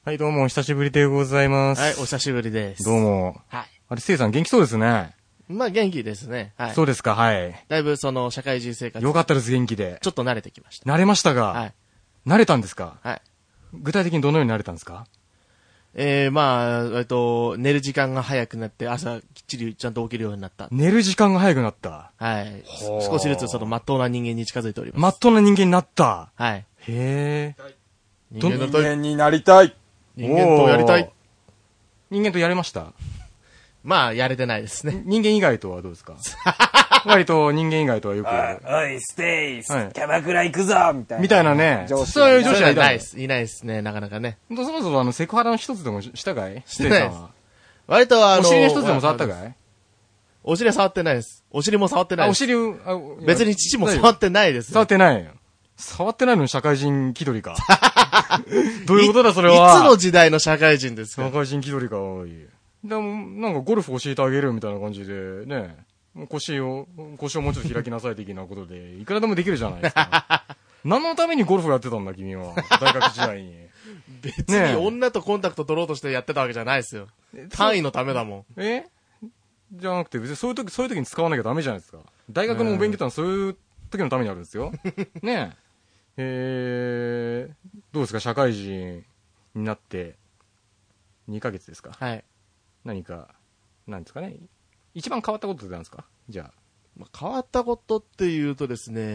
はい、どうも、お久しぶりでございます。 はい、お久しぶりです。 どうも。 はい。 あれ、せいさん元気そうですね。 まあ、元気ですね。はい。 そうですか、はい。 だいぶ、社会人生活。 よかったです、元気で。 ちょっと慣れてきました。 慣れましたが。 はい。 慣れたんですか？ はい。 具体的にどのように慣れたんですか？ まあ、寝る時間が早くなって、朝きっちりちゃんと起きるようになった。 寝る時間が早くなった。 はい。少しずつ真っ当な人間に近づいております。 真っ当な人間になった。 はい。 へー。 人間になりたい。 人間とやりたい。 人間とやれました？ まあ、やれてないですね。 人間以外とはどうですか？割と人間以外とはよく。 おい、ステイス、キャバクラ行くぞみたいなね。 そういう上司はいないです。いないですね、なかなかね。 そもそもセクハラの一つでもしたかい？ してないです。割とお尻の一つでも触ったかい？ お尻は触ってないです。お尻も触ってないです。別に父も触ってないです。 触ってない。触ってないのに社会人気取りか。どういうことだそれは。 いつの時代の社会人ですか？ 社会人気取りか、おい。でも、なんかゴルフ教えてあげるみたいな感じで、ね。腰をもうちょっと開きなさい的なことで、いくらでもできるじゃないですか。何のためにゴルフやってたんだ、君は。大学時代に。 別に女とコンタクト取ろうとしてやってたわけじゃないですよ。単位のためだもん。 じゃなくて、別にそういう時に使わなきゃダメじゃないですか。大学のお勉強ってのはそういう時のためにあるんですよ。ねえ。どうですか、社会人になって2ヶ月ですか？ はい。 何か、なんですかね。一番変わったことって何ですか？じゃあ。 変わったことっていうとですね、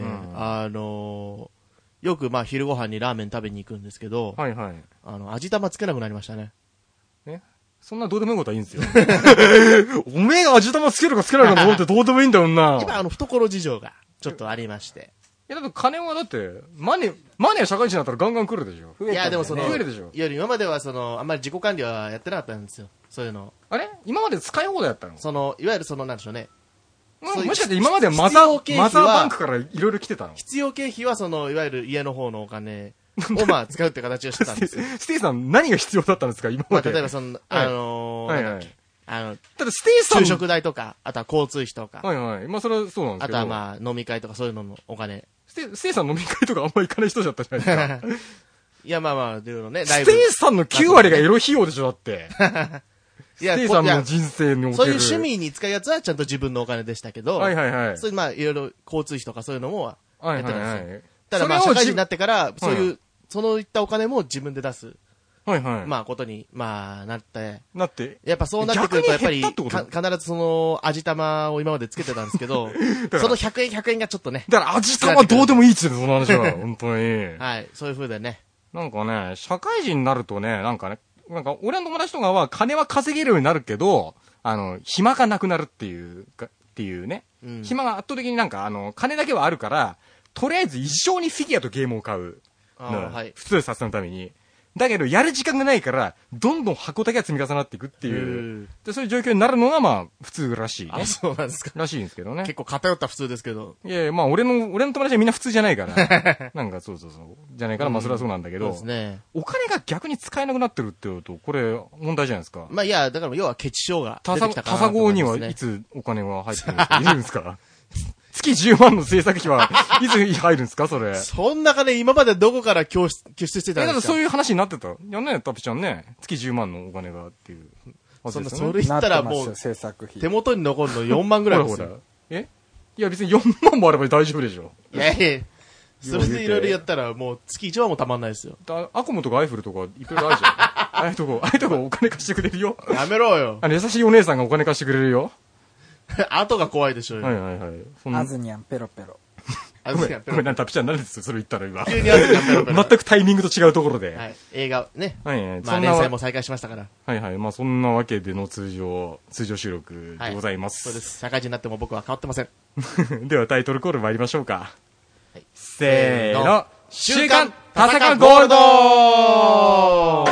よく昼ご飯にラーメン食べに行くんですけど、 はいはい。 味玉つけなくなりましたね。 そんなどうでもいいことはいいんですよ。おめえが味玉つけるかつけないかのことってどうでもいいんだよな。 今懐事情がちょっとありまして。 いやだって金はだって、マネー社会人だったらガンガン来るでしょ。 いやでも増えるでしょ。 いや今まではあんまり自己管理はやってなかったんですよ。そういうの。 あれ今まで使い放題やったの？ いわゆるなんでしょうね。 もしかして今まではマザーバンクからいろいろ来てたの？ 必要経費はいわゆる家の方のお金を使うって形をしてたんですよ。 ステイさん何が必要だったんですか今まで？ 例えばはいはい。 ただステイさん昼食代とか、あとは交通費とか。 はいはい。まあそれはそうなんですけど。 あとは飲み会とかそういうののお金。 ステイさん飲み会とかあんま行かない人じゃったじゃないですか。 いやっていうのね、 ステイさんの9割がエロ費用でしょだって。ステイさんの人生における。 そういう趣味に使うやつはちゃんと自分のお金でしたけど。 はいはいはい。 そういういろいろ交通費とかそういうのもやってたんですよ。 はいはいはい。 ただ社会人になってから、そういう、そういったお金も自分で出す。 はいはい。 ことに、なって。 やっぱそうなってくると、やっぱり、必ず味玉を今までつけてたんですけど、その100円がちょっとね。 だから味玉どうでもいいっつうの、その話は。本当に。 はい、そういう風でね。 なんかね、社会人になるとね、俺の友達とかは金は稼げるようになるけど、暇がなくなるっていうね。暇が圧倒的に金だけはあるから、とりあえず一生にフィギュアとゲームを買う。普通させのために。だけど、やる時間がないから、どんどん箱だけが積み重なっていくっていう。で、そういう状況になるのが、普通らしい、ね。 あ、そうなんですか。 らしいんですけどね。 結構偏った普通ですけど。 いやいや、俺の友達はみんな普通じゃないから。そう。じゃないから、それはそうなんだけど。 そうですね。 お金が逆に使えなくなってるって言うと、これ、問題じゃないですか。 だから要は、ケチ症が出てきたから。 タサゴにはいつお金が入ってるんですか？いるんですか？月10万の制作費はいつ入るんですかそれ。 そんな金今までどこから拠出してたんですか？ そういう話になってた。いやね、タピちゃんね、月10万のお金がっていう。 それ言ったらもう、手元に残るの4万ぐらいですよ。 いや別に4万もあれば大丈夫でしょ。 いやそれでいろいろやったらもう月1万もたまんないですよ。 アコムとかアイフルとかいろいろあるじゃん。ああいうとこお金貸してくれるよ。 やめろよ。 優しいお姉さんがお金貸してくれるよ。 後が怖いでしょうよ。 はいはいはい。 アズニャンペロペロ。 ごめん、タピちゃん何ですよ、それ言ったら今。 急にアズニャンペロペロ。 全くタイミングと違うところで。 はい。映画ね。 はい。 連載も再開しましたから。 はいはい。そんなわけでの通常収録でございます。 そうです。社会人になっても僕は変わってません。 ではタイトルコール参りましょうか。 はい。 せーの。週刊田坂ゴールド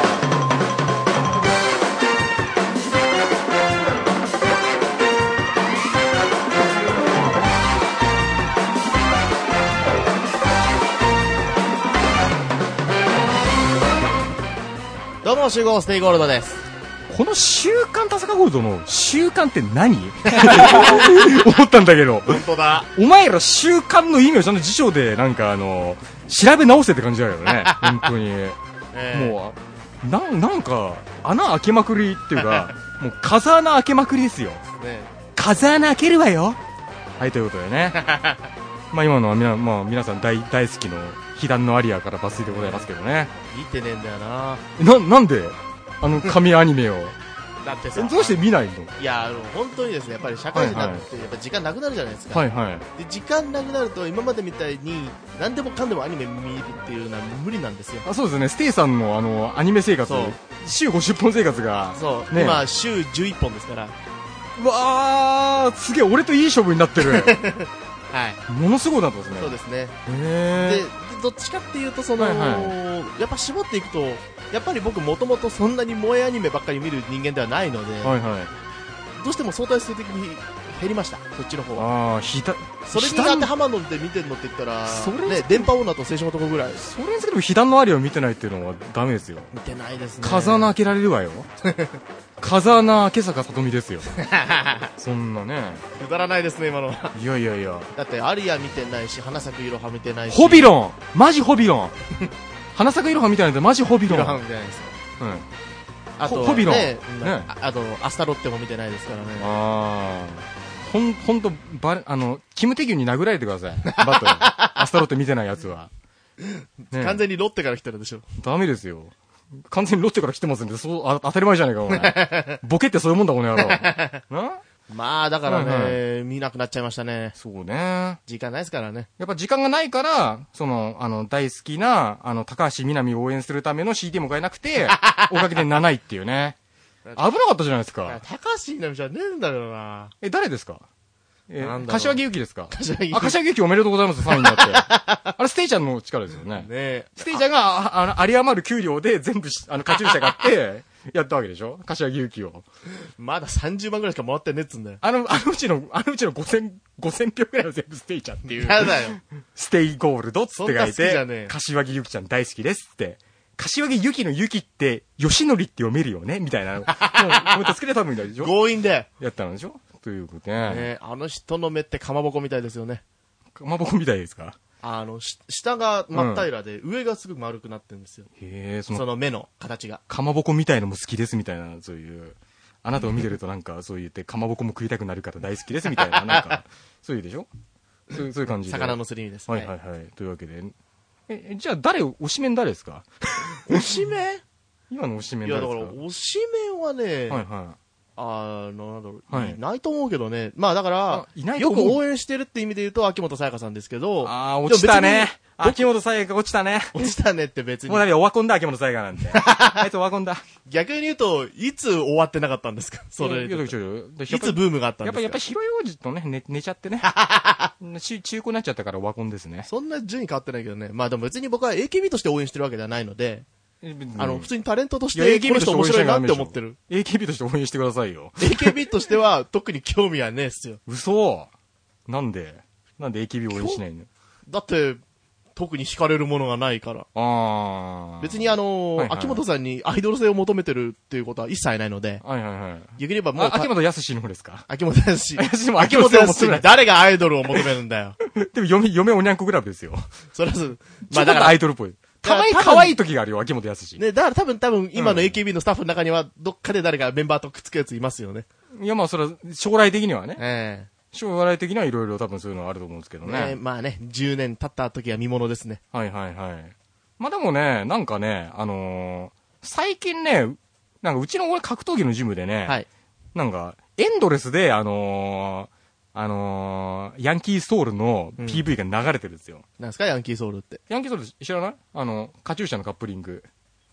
どうも、集合ステイゴールドです。 この週刊田坂ゴールドの週刊って何？思ったんだけど。 本当だ。 お前ら週刊の意味をちゃんと辞書で調べ直せって感じだよね。本当に。もう、 なんか、穴開けまくりっていうか、もう風穴開けまくりですよ。ね、風穴開けるわよ。はい、ということでね。まあ今のは皆さん大好きの被弾のアリアから抜粋でございますけどね。 見てねえんだよな。 なんで神アニメを。 だってさ、 どうして見ないの？ いや、本当にですね、やっぱり社会人になってやっぱ時間なくなるじゃないですか。 はいはい。 で、時間なくなると今までみたいに何でもかんでもアニメ見るっていうのは無理なんですよ。 そうですね。ステイさんのアニメ生活、週50本生活が、 そう、ね、今週11本ですから。 うわー、すげえ、俺といい勝負になってる。はい。ものすごいなってますね。 そうですね。 で、 どっちかっていうとやっぱ絞っていくと、やっぱり僕もともとそんなに萌えアニメばっかり見る人間ではないので、はいはい、どうしても相対数的に減りました、そっちの方は。それに当てはまるので見てるのって言ったら、ね、電波女と青春男ぐらい。 それにつけても被弾のアリアを見てないっていうのはダメですよ。 見てないですね。 風穴開けられるわよ。風穴明坂さとみですよ。そんなね。 くだらないですね、今のは。 いやいやいや。 だってアリア見てないし、花咲くいろは見てないし。 ホビロンマジホビロン花咲くいろは見てないんでマジホビロン。 いろは見てないですよ。うん。あと、 ホビロン。 ね。あと、アスタロッテも見てないですからね。 あー。ほんと、キム・テギュに殴られてください。バトル。アスタロッテ見てないやつは。 ね、完全にロッテから来てるでしょ。 ダメですよ。完全にロッテから来てますんで、当たり前じゃねえか、お前。ボケってそういうもんだ、この野郎。 まあ、だからね、見なくなっちゃいましたね。 そうね。 時間ないですからね。 やっぱ時間がないから、大好きな、高橋みなみを応援するための CD も買えなくて、おかげで7位っていうね。危なかったじゃないですか。 高橋みなみじゃねえんだよな。 誰ですか？柏木由紀ですか？ 柏木由紀おめでとうございます、3位になって。あれ、ステイちゃんの力ですよね。ステイちゃんが、有り余る給料で全部、カチューシャ買って、やったわけでしょ？柏木由紀を。 まだ30万ぐらいしか回ってねえっつんだよ。 あのうちの5000票ぐらいは全部ステイちゃんっていう。 やだよ。 ステイゴールドって書いて、柏木由紀ちゃん大好きですって。柏木由紀の由紀って、吉典って読めるよねみたいな。もう、コメントつけて多分いいんだでしょ？ 強引で。 やったのでしょ？ということで。 あの人の目ってかまぼこみたいですよね。 かまぼこみたいですか？ 下が真っ平らで、上がすぐ丸くなってるんですよ。 へえ、 その目の形が。 かまぼこみたいのも好きですみたいな、そういう。あなたを見てるとなんか、そう言って、かまぼこも食いたくなるから大好きですみたいな、なんか、そういうでしょ？そういう感じで。 魚のすり身ですね。 はいはいはい。というわけで。じゃあ推しメン誰ですか？ 推しメン？ 今の推しメン誰ですか？ いや、だから、推しメンはね、 はいはい。 なんだろう、いないと思うけどね。まあだから、よく応援してるって意味で言うと、秋元さやかさんですけど。 落ちたね。秋元さやか落ちたね。 落ちたねって別に。 もうオワコンだ、秋元さやかなんて。あいつオワコンだ。 逆に言うと、いつ終わってなかったんですか？それ。いつブームがあったんですか？ やっぱ広い王子とね、寝ちゃってね。中古になっちゃったからオワコンですね。 そんな順位変わってないけどね。まあでも別に僕は AKB として応援してるわけではないので、普通にタレントとして、この人面白いなって思ってる。 AKB として応援してくださいよ。 AKB としては特に興味はねえっすよ。 嘘。なんで AKB 応援しないの？ だって、特に惹かれるものがないから。別に秋元さんにアイドル性を求めてるっていうことは一切ないので。 はいはいはい。 逆に言えばもう。 秋元康の方ですか？ 秋元康。秋元康に誰がアイドルを求めるんだよ。 でも嫁おにゃんこクラブですよ。 それはそう。 まあだからアイドルっぽい。たまに可愛い時があるよ、秋元康。 ね、だから多分今の AKB のスタッフの中には、どっかで誰かメンバーとくっつくやついますよね。 いやまあそれは、将来的にはね。将来的にはいろいろ多分そういうのはあると思うんですけどね。 まあね、10年経った時は見物ですね。 はいはいはい。まあでもね、なんかね、最近ね、なんかうちの格闘技のジムでね、はい、なんか、エンドレスでヤンキーソウルの PV が流れてるんですよ。 なんですかヤンキーソウルって。 ヤンキーソウル知らない？カチューシャのカップリング。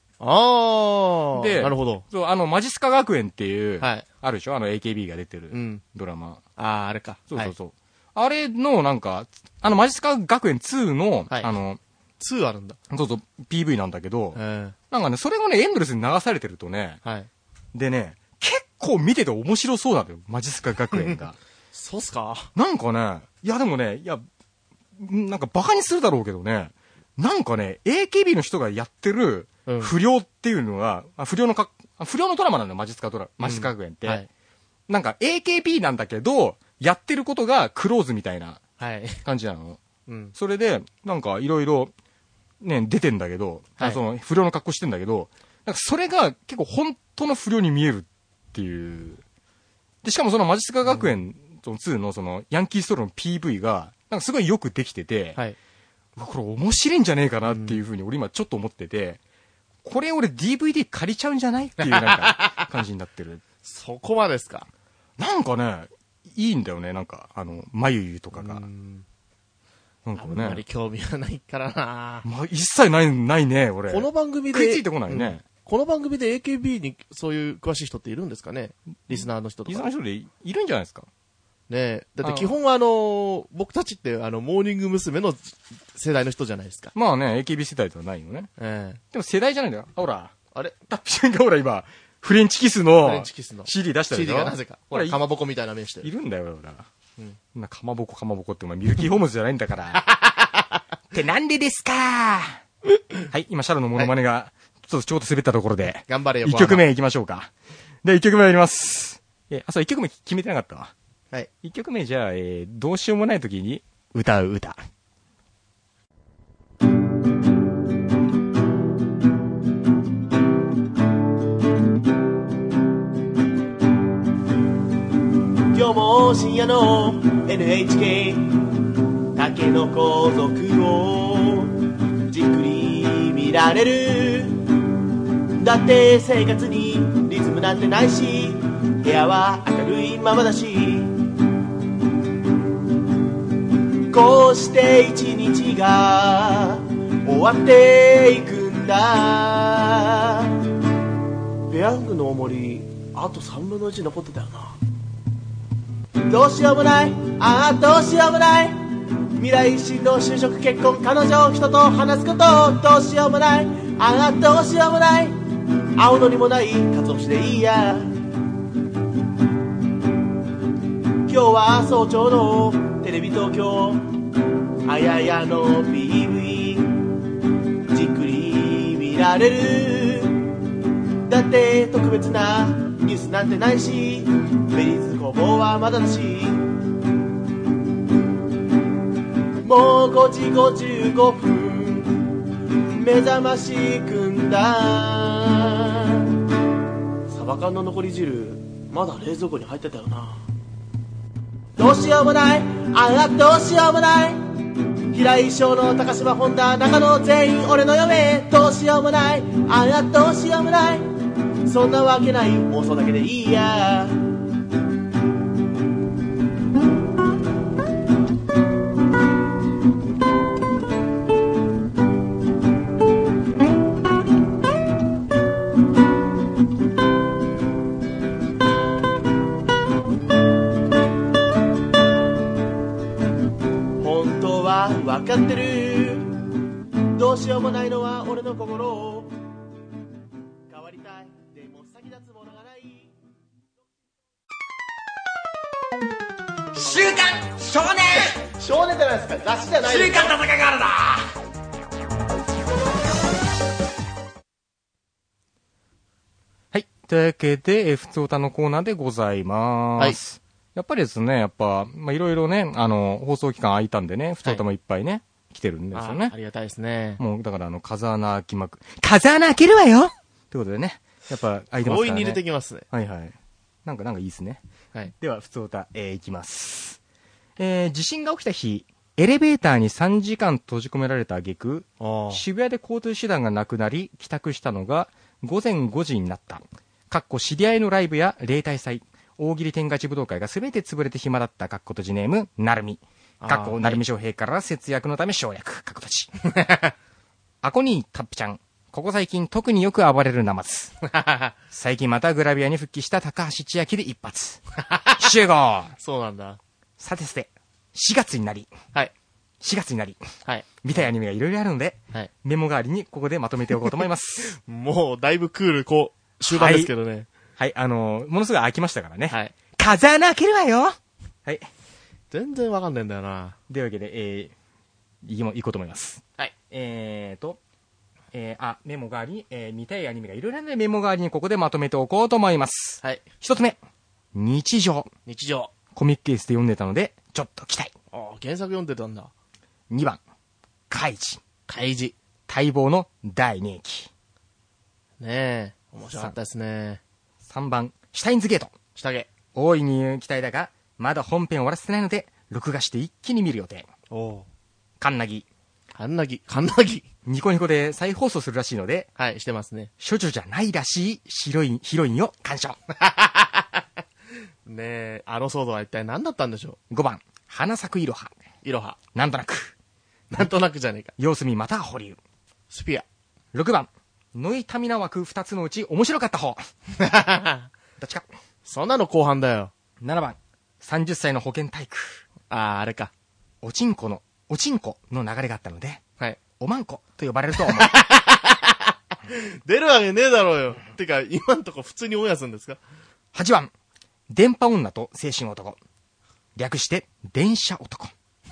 で、なるほど。 そう、マジスカ学園っていう、はい、あるでしょAKB が出てるドラマ。 あれか。 そうそうそう。はい、あれの、なんか、マジスカ学園2の、はい、 2あるんだ。 そうそう、PV なんだけど、なんかね、それがね、エンドレスに流されてるとね、はい、でね、結構見てて面白そうなんだよ、マジスカ学園が。 そうっすか？ なんかね、いやでもね、なんかバカにするだろうけどね、なんかね、AKB の人がやってる不良っていうのは、不良のドラマなんだよ、マジスカ学園って。はい、なんか AKB なんだけど、やってることがクローズみたいな感じなの。はい、それで、なんかいろいろ、ね、出てんだけど、はい、その不良の格好してんだけど、 なんかそれが結構本当の不良に見えるっていう。で、しかもそのマジスカ学園2のそのヤンキーストローの PV が、なんかすごいよくできてて、 はい。 これ面白いんじゃねえかなっていうふうに俺今ちょっと思ってて、これ俺 DVD 借りちゃうんじゃないっていうなんか感じになってる。 そこまでですか。 なんかね、いいんだよね、なんか、まゆゆとかが。なんかね。 あんまり興味はないからな。 まあ、一切ないね、俺。 この番組で。 食いついてこないね。 この番組で AKB にそういう詳しい人っているんですかね、リスナーの人とか。 リスナーの人でいるんじゃないですか。 ねえ。だって基本僕たちってモーニング娘。の世代の人じゃないですか。 まあね、AKB 世代ではないよね。でも世代じゃないんだよ。ほら。 あれタッピちゃんがほら今、フレンチキスの CD 出したでしょ。 CD がなぜか。ほら、かまぼこみたいな目してる。 いるんだよ、ほら。なかまぼこってお前ミルキーホームズじゃないんだから。ってなんでですかはい、今シャロのモノマネが、ちょっと滑ったところで。 頑張れよ。 1曲目行きましょうか。で、1曲目やります。そう、1曲目決めてなかったわ。 はい。 1曲目じゃあ、どうしようもない時に歌う歌。 今日も深夜の NHK 竹の子族をじっくり見られる。だって生活にリズムなんてないし、部屋は明るいままだし、こうして一日が終わっていくんだ。ペヤングの重りあと3分の1残ってたよな。どうしようもない、どうしようもない、未来進路就職結婚彼女人と話すこと、どうしようもない、どうしようもない、青のりもない鰹節でいいや。今日は早朝のテレビ東京あややの PV じっくり見られる。だって特別なニュースなんてないし、ベリーズ工房はまだだし、もう5時55分目覚ましくんだ。サバ缶の残り汁まだ冷蔵庫に入ってたよな。どうしようもない、どうしようもない、平井翔の高島本田中野全員俺の嫁、どうしようもない、どうしようもない、そんなわけない、妄想だけでいいや。分かってる、どうしようもないのは俺の心、変わりたいでも先立つものがない。 週刊少年少年じゃないですか、雑誌じゃないです週刊戦いがあるだ。 はい、というわけでふつおたのコーナーでございます。はい、やっぱりですね、いろいろね、放送期間空いたんでね、ふつおたもいっぱいね、来てるんですよね。 ありがたいですね。 もう、だから風穴開けるわよということでね、やっぱ開いてますからね。 強引に入れてきますね。 はいはい。なんかいいですね。 はい。 では、ふつおた、いきます。地震が起きた日、エレベーターに3時間閉じ込められた挙句、渋谷で交通手段がなくなり、帰宅したのが午前5時になった。知り合いのライブや例大祭、大喜利天下一武道会がすべて潰れて暇だったとじネーム、なるみ。なるみ翔平から節約のため省略。とじ。アコニータッピちゃん。ここ最近特によく暴れるナマズ。最近またグラビアに復帰した高橋千秋で一発。集合。 そうなんだ。 さて4月になり。 はい。 4月になり。 はい。 見たいアニメがいろいろあるので、はい、メモ代わりにここでまとめておこうと思います。 もうだいぶクール終盤ですけどね。 はい、ものすごい飽きましたからね。 はい。 風穴開けるわよ。はい。 全然わかんないんだよな。 というわけで、行こうと思います。 はい。 メモ代わりに、見たいアニメがいろいろあるので、メモ代わりにここでまとめておこうと思います。 はい。 一つ目。日常。コミックケースで読んでたので、ちょっと期待。 原作読んでたんだ。 2番。カイジ。 待望の大人気。 ねえ、面白かったですね。 3番、シュタインズゲート。 下着。 大いに期待だが、まだ本編終わらせてないので、録画して一気に見る予定。カンナギ。 カンナギ。 ニコニコで再放送するらしいので、 はい、してますね。 処女じゃないらしいヒロインを鑑賞。 ねえ、あの騒動は一体何だったんでしょ 5番、花咲くいろは。 いろは。 なんとなく。 なんとなくじゃねえか。 様子見また保留。 スピア。 6番、ノイタミナ枠2つのうち面白かった方。どっちか。 そんなの後半だよ。 7番、30歳の保健体育。 あれか。 おちんこの流れがあったので、 はい。 おまんこと呼ばれると思う。 出るわけねえだろうよ。てか、今んとこ普通にオンエアするんですか？ 8番、電波女と青春男。略して、電車男。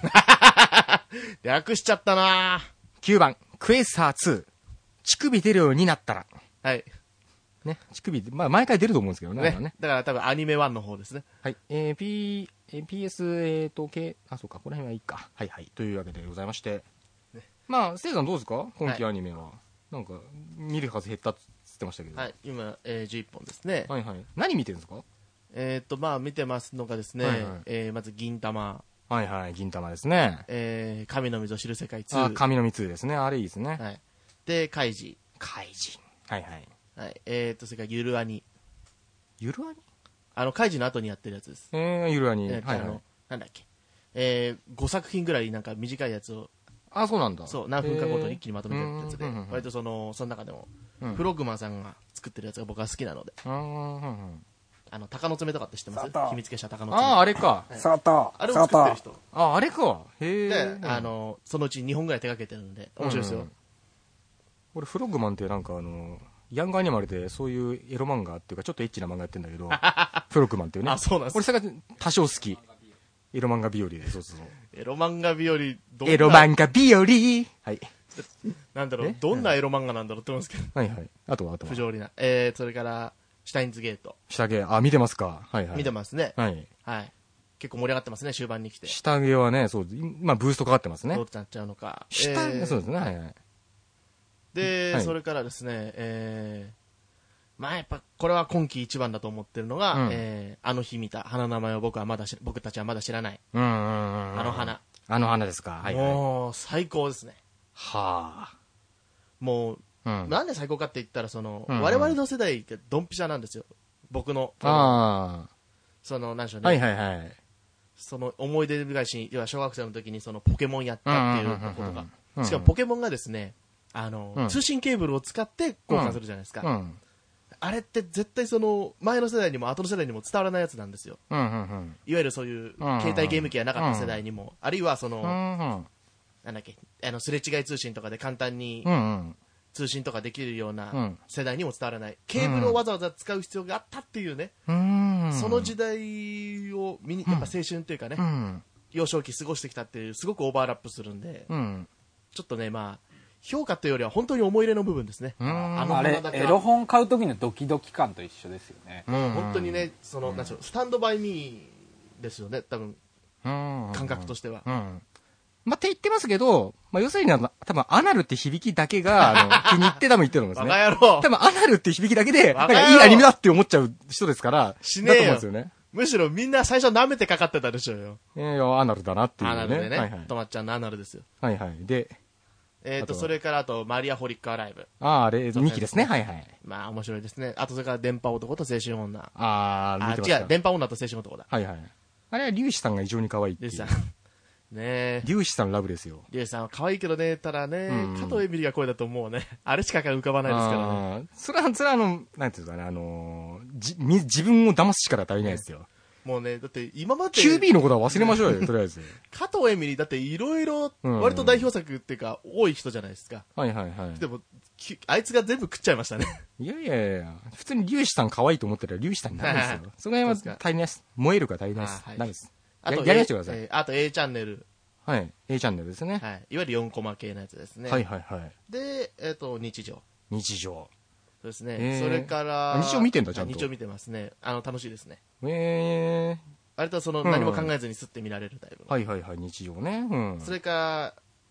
略しちゃったな 9番、クエスター2。乳首出るようになったら。 はい。 ね、乳首、まあ、毎回出ると思うんですけどね。 ね。だから多分アニメ1の方ですね。 はい。PS、そうか、この辺はいいか。はいはい。というわけでございまして。ね、まあ、せいさんどうですか今期アニメは。はい、なんか、見る数減ったって言ってましたけど。 はい。今、11本ですね。 はいはい。何見てるんですか？ まあ、見てますのがですね、はいはい、まず、銀玉。 はいはい、銀玉ですね。 神の水を知る世界2。 神の水2ですね。あれいいですね。 はい。で、カイジ。 はいはい。 はい。それから、ゆるアニ。 ゆるアニ？ カイジの後にやってるやつです。 ゆるアニ。 はいはい。なんだっけ。5作品ぐらいなんか短いやつを。 あ、そうなんだ。 そう、何分かごとに一気にまとめてるやつで、割とその中でも、フロッグマンさんが作ってるやつが僕は好きなので。鷹の爪とかって知ってます？秘密結社鷹の爪。 あれか。 あれを作ってる人。 あれか。へえ。 で、そのうち2本ぐらい手掛けてるんで、面白いですよ。 俺、フロッグマンってなんかヤングアニマルでそういうエロ漫画っていうかちょっとエッチな漫画やってんだけど、フロッグマンっていうね。 あ、そうなんです。 俺それが多少好き。エロ漫画日和で、そう。 エロ漫画日和、 エロ漫画日和。はい。 なんだろう、どんなエロ漫画なんだろうって思うんですけど。 はいはい。あとは。 不条理な。それから、シュタインズゲート。 下着、見てますか？はいはい。 見てますね。 はい。 はい。結構盛り上がってますね、終盤に来て。 下着はね、そう、まあブーストかかってますね。 どうなっちゃうのか。 そうですね、はいはい。 で、それからですね、まあやっぱこれは今季一番だと思ってるのが、あの日見た花の名前を僕たちはまだ知らない。あの花。 あの花ですか。はいはい。 もう最高ですね。 はあ。 もう、なんで最高かって言ったら我々の世代ってドンピシャなんですよ。僕の。なんでしょうね。 はいはいはい。 その思い出深いシーン、要は小学生の時にそのポケモンやったっていうことが。しかもポケモンがですね、通信ケーブルを使って交換するじゃないですか。あれって絶対前の世代にも後の世代にも伝わらないやつなんですよ。いわゆるそういう携帯ゲーム機がなかった世代にも、あるいはなんだっけ、すれ違い通信とかで簡単に通信とかできるような世代にも伝わらない。ケーブルをわざわざ使う必要があったっていうね。その時代をやっぱ青春っていうかね、幼少期過ごしてきたっていう、すごくオーバーラップするんで、ちょっとね、まあ、評価というよりは本当に思い入れの部分ですね。 あれ、エロ本買う時のドキドキ感と一緒ですよね。 本当にね、なんでしょう、スタンドバイミーですよね、多分。感覚としては。 まあ、って言ってますけど、まあ、要するに多分アナルって響きだけが、気に入って多分言ってるんですね。 バカ野郎。 多分アナルって響きだけで、なんかいいアニメだって思っちゃう人ですから、 しねえよ。 だと思うんですよね。 むしろみんな最初舐めてかかってたでしょうよ。 いや、アナルだなっていうね。 アナルでね。とまっちゃんのアナルですよ。 はいはい。で、 それからあと、マリアホリックアライブ。 あれ、2期ですね。はいはい。 まあ、面白いですね。あと、それから、電波男と青春女。 見てました。 違う、電波女と青春男だ。 はいはい。あれは、粒子さんが異常に可愛いっていう。 粒子さん。ねえ。 粒子さんラブですよ。 粒子さんは可愛いけどね、ただね、加藤エミリが声だともうね、あれしか浮かばないですからね。 それはなんていうんですかね、自分を騙す力足りないですよ。 もうね、だって今まで。 QB のことは忘れましょうよ、とりあえず。 加藤エミリだっていろいろ、割と代表作っていうか、多い人じゃないですか。 はいはいはい。 でも、あいつが全部食っちゃいましたね。 いやいやいや、普通に粒子さん可愛いと思ってたら粒子さんになるんですよ。その辺は足りないです。燃えるから足りないです。ダメです。やりましてください。 あと A チャンネル。 はい。A チャンネルですね。 はい。いわゆる4コマ系のやつですね。 はいはいはい。 で、日常。 日常。 そうですね。それから。 日常見てんだ、ちゃんと。 日常見てますね。楽しいですね。割と何も考えずにスッて見られるタイプ。 はいはいはい、日常ね。 それから、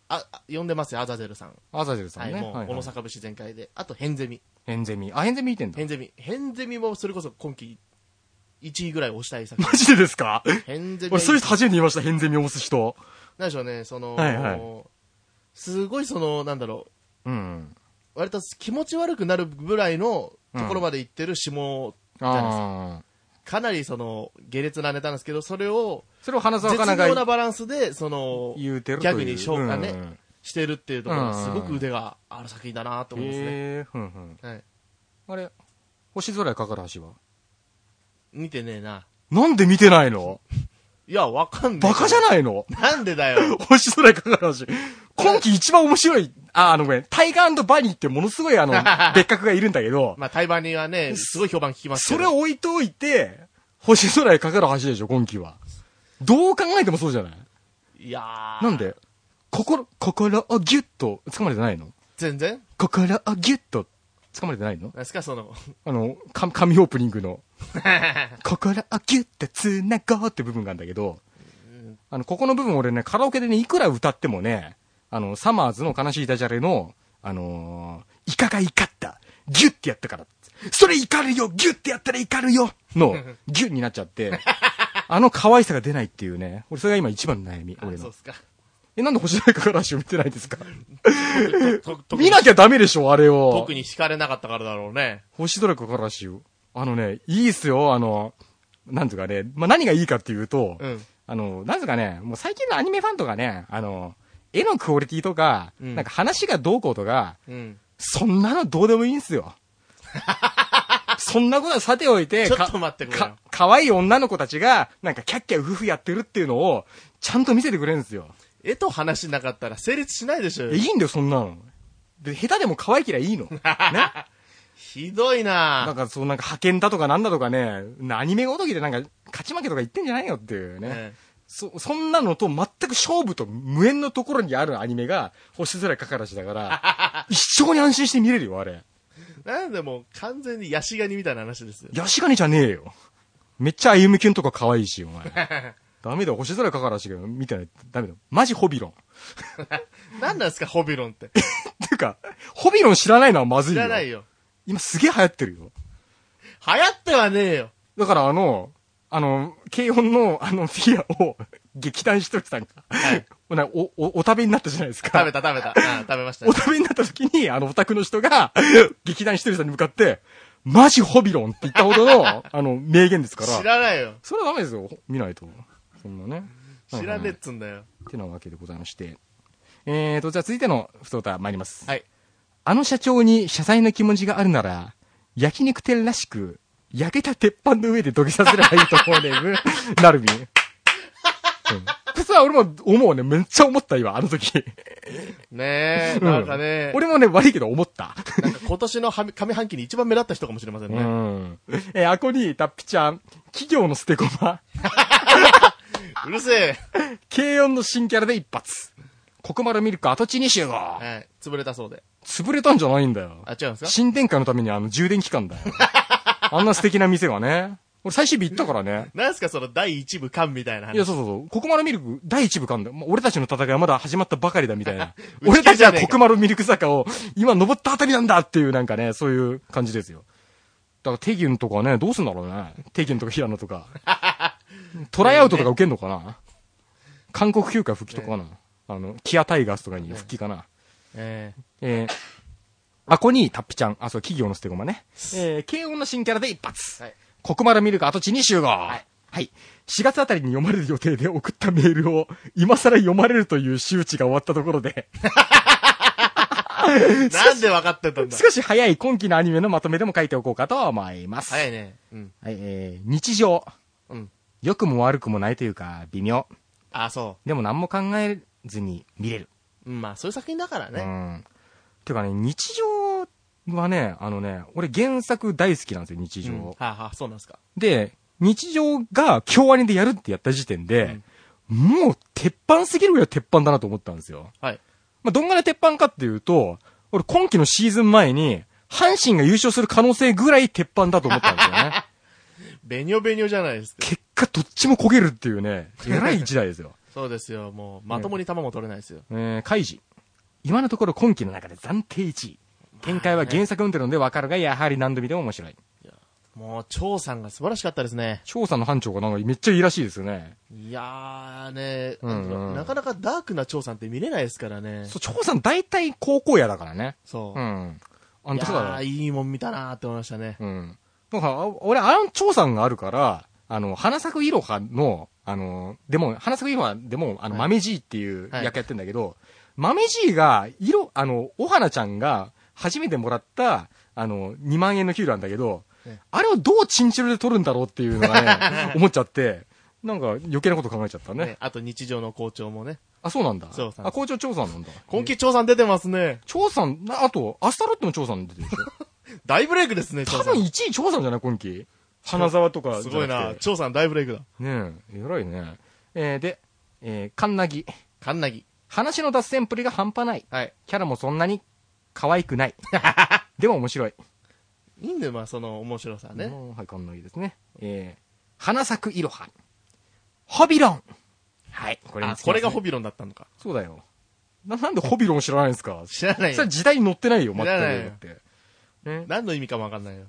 呼んでますよ、アザゼルさん。 アザゼルさんね。 はい、もう、小野坂節全開で。あと、ヘンゼミ。 ヘンゼミ。あ、ヘンゼミ見てんだ。 ヘンゼミもそれこそ今季1位ぐらい押したい作品。 マジでですか？ ヘンゼミ。 俺、そういう人初めて見ました、ヘンゼミを押す人。 なんでしょうね、すごいなんだろう。うん。 割と気持ち悪くなるぐらいのところまで行ってる下じゃないですか。かなり下劣なネタなんですけど、それを花澤香菜が絶妙なバランスで、 言うてるギャグに消化ね、してるっていうところがすごく腕がある作品だなと思いますね。 はい。あれ、星空かかる橋は見てねえな。 なんで見てないの？ いや、わかんない。 バカじゃないの？ なんでだよ。 星空かかる橋。今季一番面白い、ごめん、タイガー&バニーってものすごい別格がいるんだけど。 まあ、タイバニーはね、すごい評判聞きますけど。 それを置いといて、星空へかかる橋でしょ、今季は。どう考えてもそうじゃない？ いやー。 なんで心をギュッと掴まれてないの？ 全然心をギュッと掴まれてないの？ 何ですか、 紙オープニングの。心をギュッと繋ごうって部分があるんだけど、ここの部分俺ね、カラオケでね、いくら歌ってもね、サマーズの悲しいダジャレの、イカが怒った。ギュッてやったから。それ怒るよギュッてやったら怒るよの、ギュッになっちゃって、可愛さが出ないっていうね。俺それが今一番の悩み、俺の。 そうっすか。 なんで星空かかる橋を見てないんですか？見なきゃダメでしょ、あれを。 特に惹かれなかったからだろうね。 星空かかる橋を。いいっすよ、なんていうかね、まあ、何がいいかっていうと、なんですかね、もう最近のアニメファンとかね、絵のクオリティとか、なんか話がどうこうとか、そんなのどうでもいいんすよ。そんなことはさておいて、 ちょっと待ってくれよ。 可愛い女の子たちが、なんかキャッキャウフフやってるっていうのを、ちゃんと見せてくれるんですよ。 絵と話なかったら成立しないでしょ。 いいんだよ、そんなの。で、下手でも可愛いきりゃいいの。ね。 ひどいなぁ。 なんかなんか派遣だとかなんだとかね、アニメごときでなんか勝ち負けとか言ってんじゃないよっていうね。そんなのと全く勝負と無縁のところにあるアニメが星空かかるしだから、一生に安心して見れるよ、あれ。 なんでもう完全にヤシガニみたいな話ですよ。 ヤシガニじゃねえよ。めっちゃ歩みキュンとか可愛いし、お前。ダメだよ、星空かかるしが見てない。ダメだよ。マジホビロン。 何なんですか、ホビロンって。 てか、ホビロン知らないのはまずいよ。 知らないよ。 今すげえ流行ってるよ。 流行ってはねえよ。 だから軽音のフィギュアを劇団ひとりさんが、はい、お食べになったじゃないですか。 食べた。食べました、ね。 お食べになった時に、オタクの人が、劇団ひとりさんに向かって、マジホビロンって言ったほどの、名言ですから。 知らないよ。 それはダメですよ。見ないと。そんなね。 知らねえっつんだよ。 ってなわけでございまして。じゃあ続いてのふつおた参ります。 はい。 社長に謝罪の気持ちがあるなら、焼肉店らしく、焼けた鉄板の上で土下座すればいいと思うね、なるみ。普通は俺も思うね、めっちゃ思った今、あの時。 ねえ、なんかね、 俺もね、悪いけど思った。 なんか今年の上半期に一番目立った人かもしれませんね。 あこに、たっぴちゃん、企業の捨て駒。 うるせえ。 軽音の新キャラで一発。国丸ミルク跡地に集合。 はい。潰れたそうで。 潰れたんじゃないんだよ。 あ、違うんですか？ 新展開のために充電期間だよ。あんな素敵な店がね。俺最終日行ったからね。 なんすかその第一部巻みたいな話。 いや、そう。国丸ミルク第一部巻だよ。俺たちの戦いはまだ始まったばかりだみたいな。俺たちは国丸ミルク坂を今登ったあたりなんだっていうなんかね、そういう感じですよ。だからテギュンとかね、どうすんだろうね。テギュンとか平野とか。トライアウトとか受けんのかな。韓国球界復帰とかかな。キアタイガースとかに復帰かな。あこにタッピちゃん。そう、企業の捨て駒ね。軽音の新キャラで一発。はい、国丸ミルク跡地に集合。はい。4月あたりに読まれる予定で送ったメールを、今更読まれるという周知が終わったところで。 なんで分かってたんだ。 少し早い今期のアニメのまとめでも書いておこうかと思います。 早いね。 うん。はい、日常。うん。良くも悪くもないというか、微妙。 あ、そう。 でも何も考えずに見れる。 うん、まあそういう作品だからね。うん。 てかね、日常はね、俺原作大好きなんですよ、日常。 はあ、そうなんですか。 で、日常が京アニでやるってやった時点で、もう鉄板すぎるぐらい鉄板だなと思ったんですよ。はい。まあ、どんぐらい鉄板かっていうと、俺今期のシーズン前に、阪神が優勝する可能性ぐらい鉄板だと思ったんですよね。 ベニョベニョじゃないですか。 結果どっちも焦げるっていうね、偉い時代ですよ。 そうですよ。もう、まともに球も取れないですよ。 カイジ。今のところ今期の中で暫定1位。展開は原作読んでるので分かるが、やはり何度見ても面白い。 もう、張さんが素晴らしかったですね。 張さんの班長がなんかめっちゃいいらしいですよね。 いやーね、なかなかダークな張さんって見れないですからね。 そう、張さん大体高校野だからね。 そう。 うん。 いやー、いいもん見たなーって思いましたね。 うん。だから、俺、張さんがあるから、花咲くいろはの、でも、花咲くいろはでも、豆じいっていう役やってんだけど、豆じいが、お花ちゃんが初めてもらった、2万円の給料なんだけど、あれをどうチンチロで取るんだろうっていうのがね、思っちゃって、なんか余計なこと考えちゃったね。 あと日常の校長もね。 あ、そうなんだ。 そうあ、校長張さんなんだ。 今期張さん出てますね。 張さん、あと、アスタロットの張さん出てるでしょ。 大ブレイクですね、 多分1位張さんじゃない今期。花沢とか。 すごいな。張さん大ブレイクだ。 ねえ、偉いね。で、カンナギ。 カンナギ。 話の脱線プリが半端ない。 はい。 キャラもそんなに可愛くない。でも面白い。 いいんだよ、まあ、その面白さね。 はい、カンナギですね。花咲くいろは。ホビロン。はい。 これがホビロンだったのか。 そうだよ。なんでホビロン知らないんですか？ 知らないよ。 それ時代に乗ってないよ、全く。知らないよ。 何の意味かもわかんないよ。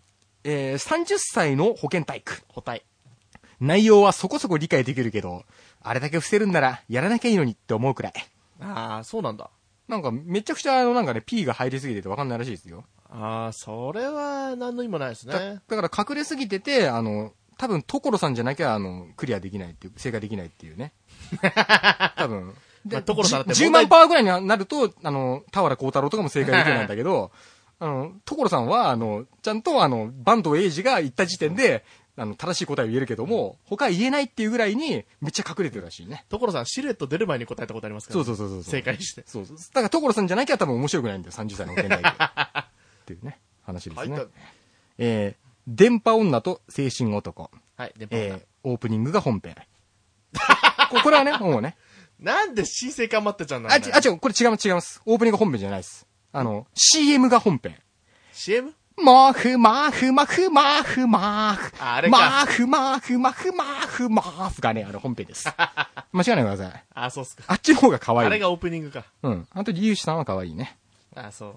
30歳の保健体育。 補体。 内容はそこそこ理解できるけど、あれだけ伏せるんならやらなきゃいいのにって思うくらい。 ああ、そうなんだ。 なんかめちゃくちゃなんかね、P が入りすぎててわかんないらしいですよ。 ああ、それは何の意味もないですね。 だから隠れすぎてて、多分所さんじゃなきゃクリアできないっていう、正解できないっていうね。多分。で、まあ、 所さんだって 10万パーぐらいになると、田原幸太郎とかも正解できないんだけど、所さんは、ちゃんと坂東英二が言った時点で、正しい答えを言えるけども、他言えないっていうぐらいに、めっちゃ隠れてるらしいね。 所さん、シルエット出る前に答えたことありますから、ね。そう。正解して。 そう。だから所さんじゃなきゃ多分面白くないんだよ、30歳の保険代っていうね、話ですね。電波女と青春男。 はい、電波女。 オープニングが本編。これはね、もうね。 なんで新生頑張ってちゃうんだ違う、これ違います。オープニングが本編じゃないです。CM が本編。 CM？ マフマフマフマフマフ。 あれか。 マフマフマフマフマフがね、本編です。間違いないでください。 あ、そうっすか。 あっちの方が可愛い。 あれがオープニングか。 うん。あと、リュウシさんは可愛いね。 あ、そう。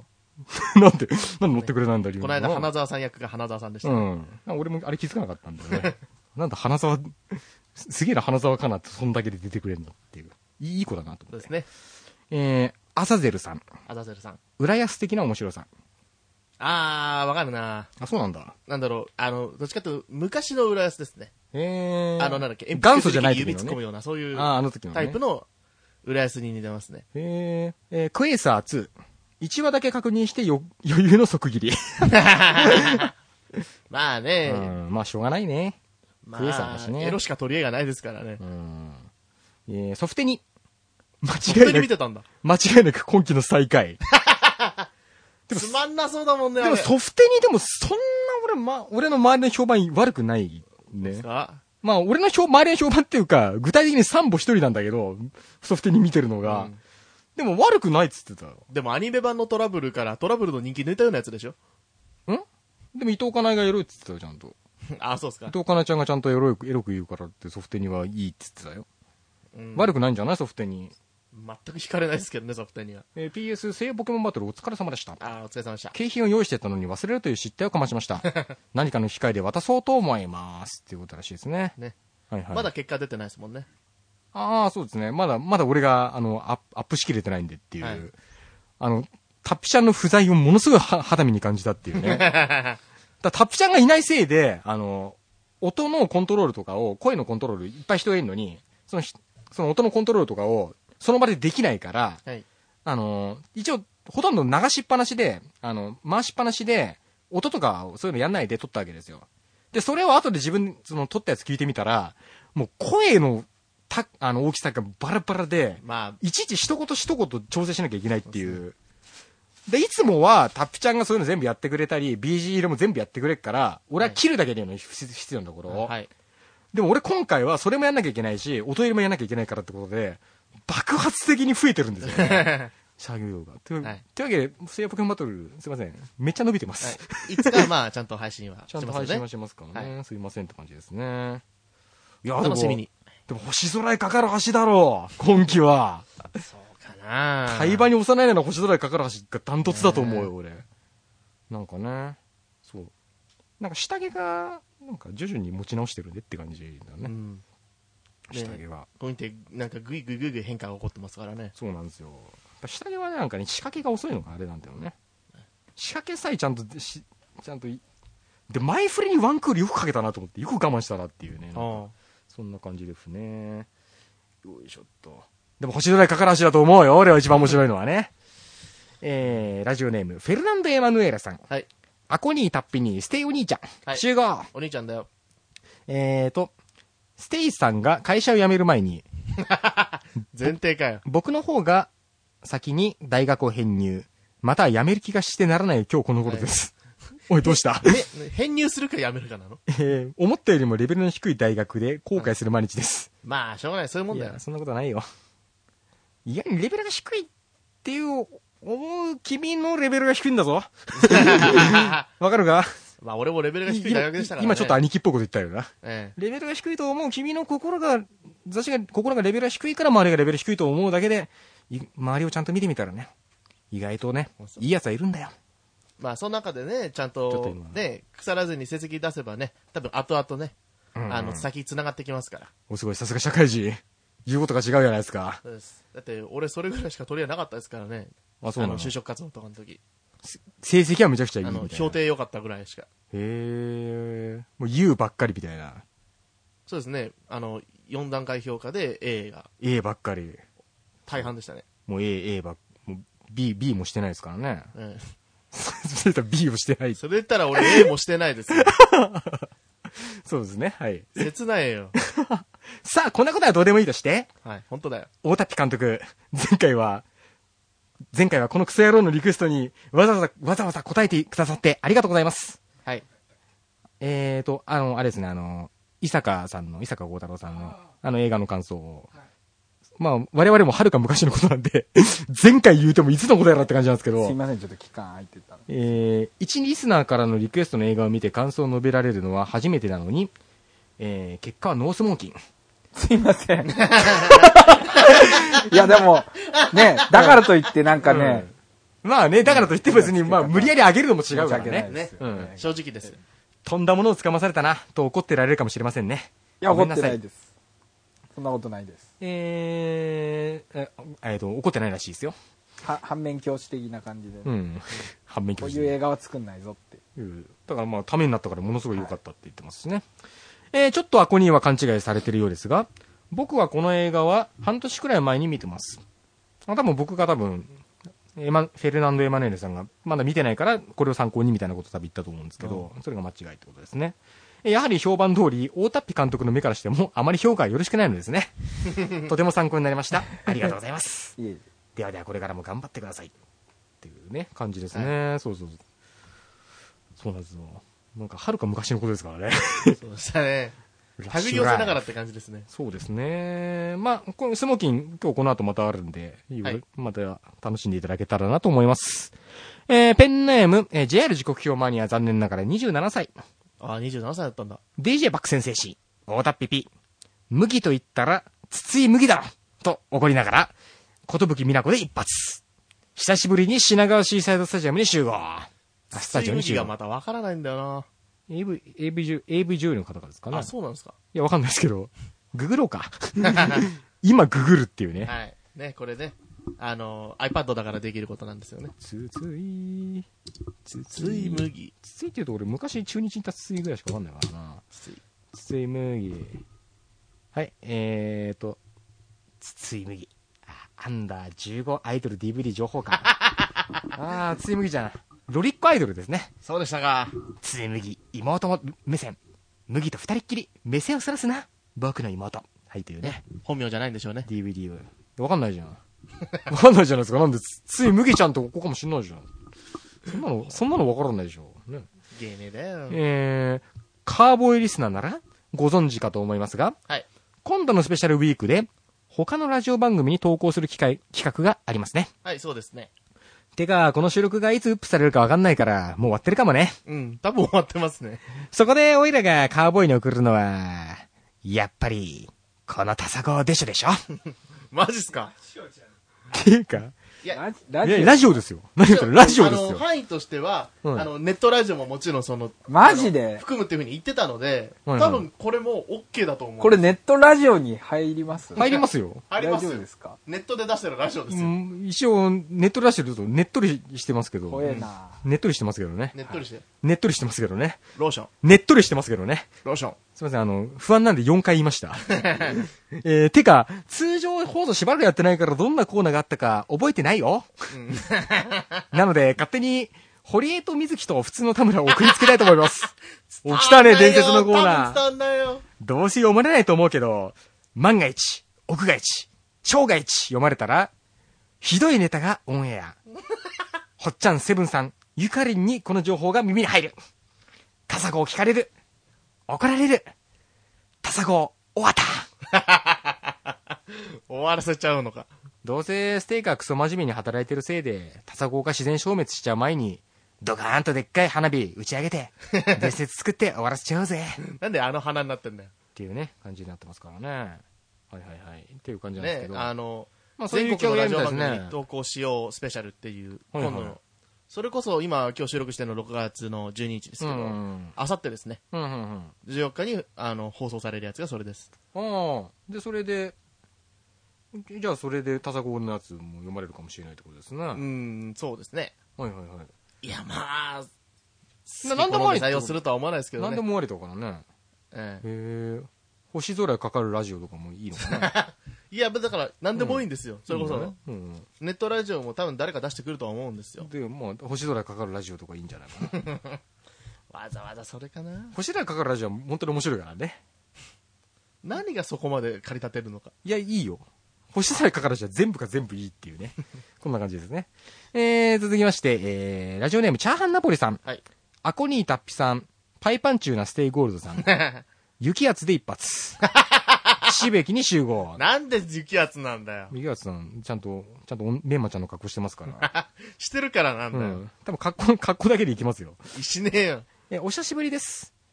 なんで乗ってくれないんだ、リュウシこの間、花沢さん役が花沢さんでした。 うん。俺もあれ気づかなかったんだよね。なんだ、花沢、すげえな、花沢かなって、そんだけで出てくれるのっていう。いい子だなと思って。 そうですね。 アザゼルさん。 アザゼルさん。 浦安的な面白さ。 わかるな。 あ、そうなんだ。 なんだろう、どっちかというと、昔の浦安ですね。なんだっけ、 元祖じゃない指突っ込むような、そういう、タイプの浦安に似てますね。 クエーサー2。1話だけ確認して余裕の即切り。 まあね。 まあしょうがないね。 クエーサーだしね。エロしか取り柄がないですからね。 ソフテに。間違いなく今期の最下位。 つまんなそうだもんね、 でもソフテにでもそんな俺の周りの評判悪くないね。まあ俺の周りの評判っていうか、具体的にサンボ一人なんだけど、ソフテに見てるのが。でも悪くないっつってたよ。 でもアニメ版のトラブルからトラブルの人気抜いたようなやつでしょ？ でも伊藤かなえがエロいっつってたよ、ちゃんと。 あ、そうっすか。 伊藤かなえちゃんがちゃんとエロく言うからってソフテにはいいっつってたよ。悪くないんじゃないソフテに。 全く惹かれないですけどね、ソフテには。 PS 聖ポケモンバトルお疲れ様でした。 お疲れ様でした。 景品を用意してたのに忘れるという失態をかましました。何かの機会で渡そうと思います。っていうことらしいですね。はいはい。 まだ結果出てないですもんね。 そうですね。まだ俺が、アップしきれてないんでっていう。タッピちゃんの不在をものすごい肌身に感じたっていうね。タッピちゃんがいないせいで、音のコントロールとかを、声のコントロールいっぱい人がいるのに、その音のコントロールとかを、その場でできないから、一応、ほとんど流しっぱなしで、回しっぱなしで、音とかそういうのやんないで撮ったわけですよ。で、それを後で自分、撮ったやつ聞いてみたら、もう声の、大きさがバラバラで、いちいち一言一言調整しなきゃいけないっていう。で、いつもは、タップちゃんがそういうの全部やってくれたり、BG 入れも全部やってくれるから、俺は切るだけでの必要なところを。でも俺今回はそれもやんなきゃいけないし、音入れもやんなきゃいけないからってことで、爆発的に増えてるんですよね。作業が。というわけで、聖ポケモンバトル、すいません。めっちゃ伸びてます。 いつかまあ、ちゃんと配信はしますね。ちゃんと配信はしますからね。すいませんって感じですね。 いや、楽しみに。 でも星空へかかる橋だろう、今季は。 そうかな。 対馬に押さないような星空へかかる橋がダントツだと思うよ、俺。なんかね、そう。なんか下着が、なんか徐々に持ち直してるねって感じだね。うん、下着は。 こう見て、なんかグイグイグイグイ変化が起こってますからね。 そうなんですよ。下着はなんかね、仕掛けが遅いのがあれなんだよね。仕掛けさえちゃんと、で、前振りにワンクールよくかけたなと思って、よく我慢したなっていうね。そんな感じですね。よいしょっと。でも星空へかかる橋だと思うよ、俺は一番面白いのはね。ラジオネーム、フェルナンド・エマヌエラさん。はい。アコニータッピニー、ステイお兄ちゃん。はい、集合。 お兄ちゃんだよ。 ステイさんが会社を辞める前に。 前提かよ。 僕の方が先に大学を編入。または辞める気がしてならない今日この頃です。おい、どうした編入するか辞めるかなの思ったよりもレベルの低い大学で後悔する毎日です。 まあ、しょうがない。そういうもんだよ。 いや、そんなことないよ。意外にレベルが低いっていう思う君のレベルが低いんだぞ。わかるか？ まあ俺もレベルが低い大学でしたからね。 今ちょっと兄貴っぽいこと言ったよな。レベルが低いと思う君の心がレベルが低いから周りがレベル低いと思うだけで、周りをちゃんと見てみたらね、意外とね、いい奴はいるんだよ。 まあその中でね、ちゃんとね、腐らずに成績出せばね、多分後々ね、先繋がってきますから。 お、すごい、さすが社会人。言うことが違うじゃないですか。 そうです。だって俺それぐらいしか取りはなかったですからね。あ、そうなの？就職活動とかの時。 成績はめちゃくちゃいいみたいな。 評定良かったぐらいしか。 へー。もう U ばっかりみたいな。 そうですね。4段階評価で A が。 A ばっかり。 大半でしたね。 もう A もう B もしてないですからね。それ言ったら B もしてない。 それ言ったら俺 A もしてないですよ。 そうですね。はい。 切ないよ。 さあ、こんなことはどうでもいいとして。 はい、本当だよ。 大田監督、前回はこのクソ野郎のリクエストにわざわざ答えてくださってありがとうございます。はい。あれですね、伊坂幸太郎さんの、映画の感想を。まあ、我々もはるか昔のことなんで、前回言うてもいつのことやらって感じなんですけど。 すいません、ちょっと期間空いてた。 一リスナーからのリクエストの映画を見て感想を述べられるのは初めてなのに、結果はノースモーキン。 すいません。いや、でも、ね、だからといってなんかね、 まあね、だからといって別に、まあ、無理やり上げるのも違うからね。 正直です。 飛んだものをつかまされたな、と怒ってられるかもしれませんね。 いや、怒ってないです。そんなことないです。 怒ってないらしいですよ。 反面教師的な感じで。 反面教師。 こういう映画は作んないぞって。 だからまあ、ためになったからものすごい良かったって言ってますしね。ちょっとアコニーは勘違いされてるようですが、僕はこの映画は半年くらい前に見てます。多分僕がフェルナンド・エマネールさんがまだ見てないから、これを参考にみたいなことを多分言ったと思うんですけど、それが間違いってことですね。やはり評判通り、大田っぴ監督の目からしても、あまり評価はよろしくないのですね。とても参考になりました。ありがとうございます。ではこれからも頑張ってください。っていうね、感じですね。そうなんですよ。なんか、はるか昔のことですからね。 そうでしたね。手繰り寄せながらって感じですね。 そうですね。まあ、このスモーキン、今日この後またあるんで、また楽しんでいただけたらなと思います。ペンネーム、JR 時刻表マニア残念ながら27歳。 ああ、27歳だったんだ。 DJ バック先生氏、大田っぴぴ。麦と言ったら、筒井麦だろと怒りながら、ことぶきみなこで一発。久しぶりに品川シーサイドスタジアムに集合。 スタジオに集合。がまたわからないんだよな。 AV 女優の方からですかね。 あ、そうなんですか。 いや、わかんないですけど、ググろうか。今ググるっていうね。 はい。ね、これね、iPad だからできることなんですよね。 筒井麦。 筒井って言うと俺昔中日にいた筒井ぐらいしかわかんないからな。筒井麦。はい、筒井麦。アンダー15アイドル DVD 情報か。筒井麦じゃん。ロリックアイドルですね。 そうでしたか。 筒井麦、妹目線。麦と二人っきり、目線をそらすな。僕の妹。はいというね。 本名じゃないんでしょうね。 DVD を。わかんないじゃん。わかんないじゃないですか。なんで、つい麦ちゃんとここかもしんないじゃん。そんなのわからないでしょ。ね。 芸名だよ。 カーボーイリスナーならご存知かと思いますが、はい。今度のスペシャルウィークで、他のラジオ番組に投稿する企画がありますね。 はい、そうですね。 てか、この収録がいつアップされるかわかんないから、もう終わってるかもね。 うん、多分終わってますね。 そこで、オイラがカーボーイに送るのは、やっぱり、 このタサゴでしょでしょマジっすか？ っていうか、 いや、 ラジオですよ。何言ったらラジオですよ。 範囲としては、ネットラジオももちろんマジで含むっていうふうに言ってたので、多分これも OK だと思う。 これネットラジオに入ります？ 入りますよ。 入りますよ。 大丈夫ですか？ ネットで出してるラジオですよ。 一応、ネット出してるとねっとりしてますけど。 怖えな。 ねっとりしてますけどね。 ねっとりして。 ねっとりしてますけどね。 ローション。 ねっとりしてますけどね。 ローション。 すいません、不安なんで4回言いました。てか、通常放送しばらくやってないからどんなコーナーがあったか覚えてないよ。なので、勝手に、堀江と水木と普通の田村を送りつけたいと思います。来たね、伝説のコーナー。どうせ読まれないと思うけど、万が一、奥が一、生が一読まれたら、ひどいネタがオンエア。ほっちゃんセブンさん、ゆかりんにこの情報が耳に入る。タサゴを聞かれる。怒られる。タサゴ、終わった。 終わらせちゃうのか。 どうせステーカークソ真面目に働いてるせいで、タサゴが自然消滅しちゃう前に、ドカーンとでっかい花火打ち上げて、伝説作って終わらせちゃうぜ。 なんであの花になってんだよ。 っていうね、感じになってますからね。はいはいはい。っていう感じなんですけど。 まあ、全国のラジオ番組に投稿しようスペシャルっていう、今度の、それこそ今収録してるの6月の12日ですけど、あさってですね、14日に放送されるやつがそれです。 で、それで、じゃあそれでタサゴのやつも読まれるかもしれないってことですね。 そうですね。 はいはいはい。 いや、まあ、 何でもあり採用するとは思わないですけどね。 何でもありとかね。星空かかるラジオとかもいいのかな。 いや、だから、何でもいいんですよ。それこそ、ネットラジオも多分誰か出してくるとは思うんですよ。 で、もう、星空かかるラジオとかいいんじゃないかな。 わざわざそれかな。 星空かかるラジオは本当に面白いからね。 何がそこまで駆り立てるのか。 いや、いいよ。星空かかるラジオは全部が全部いいっていうね。こんな感じですね。続きまして、ラジオネーム、チャーハンナポリさん。はい。アコニータッピさん。パイパンチューなステイゴールドさん。雪圧で一発。しべきに集合。 なんで雪圧なんだよ。 雪圧さん、ちゃんと、メンマちゃんの格好してますから。 してるからなんだよ。 多分格好だけでいきますよ。 しねえよ。 お久しぶりです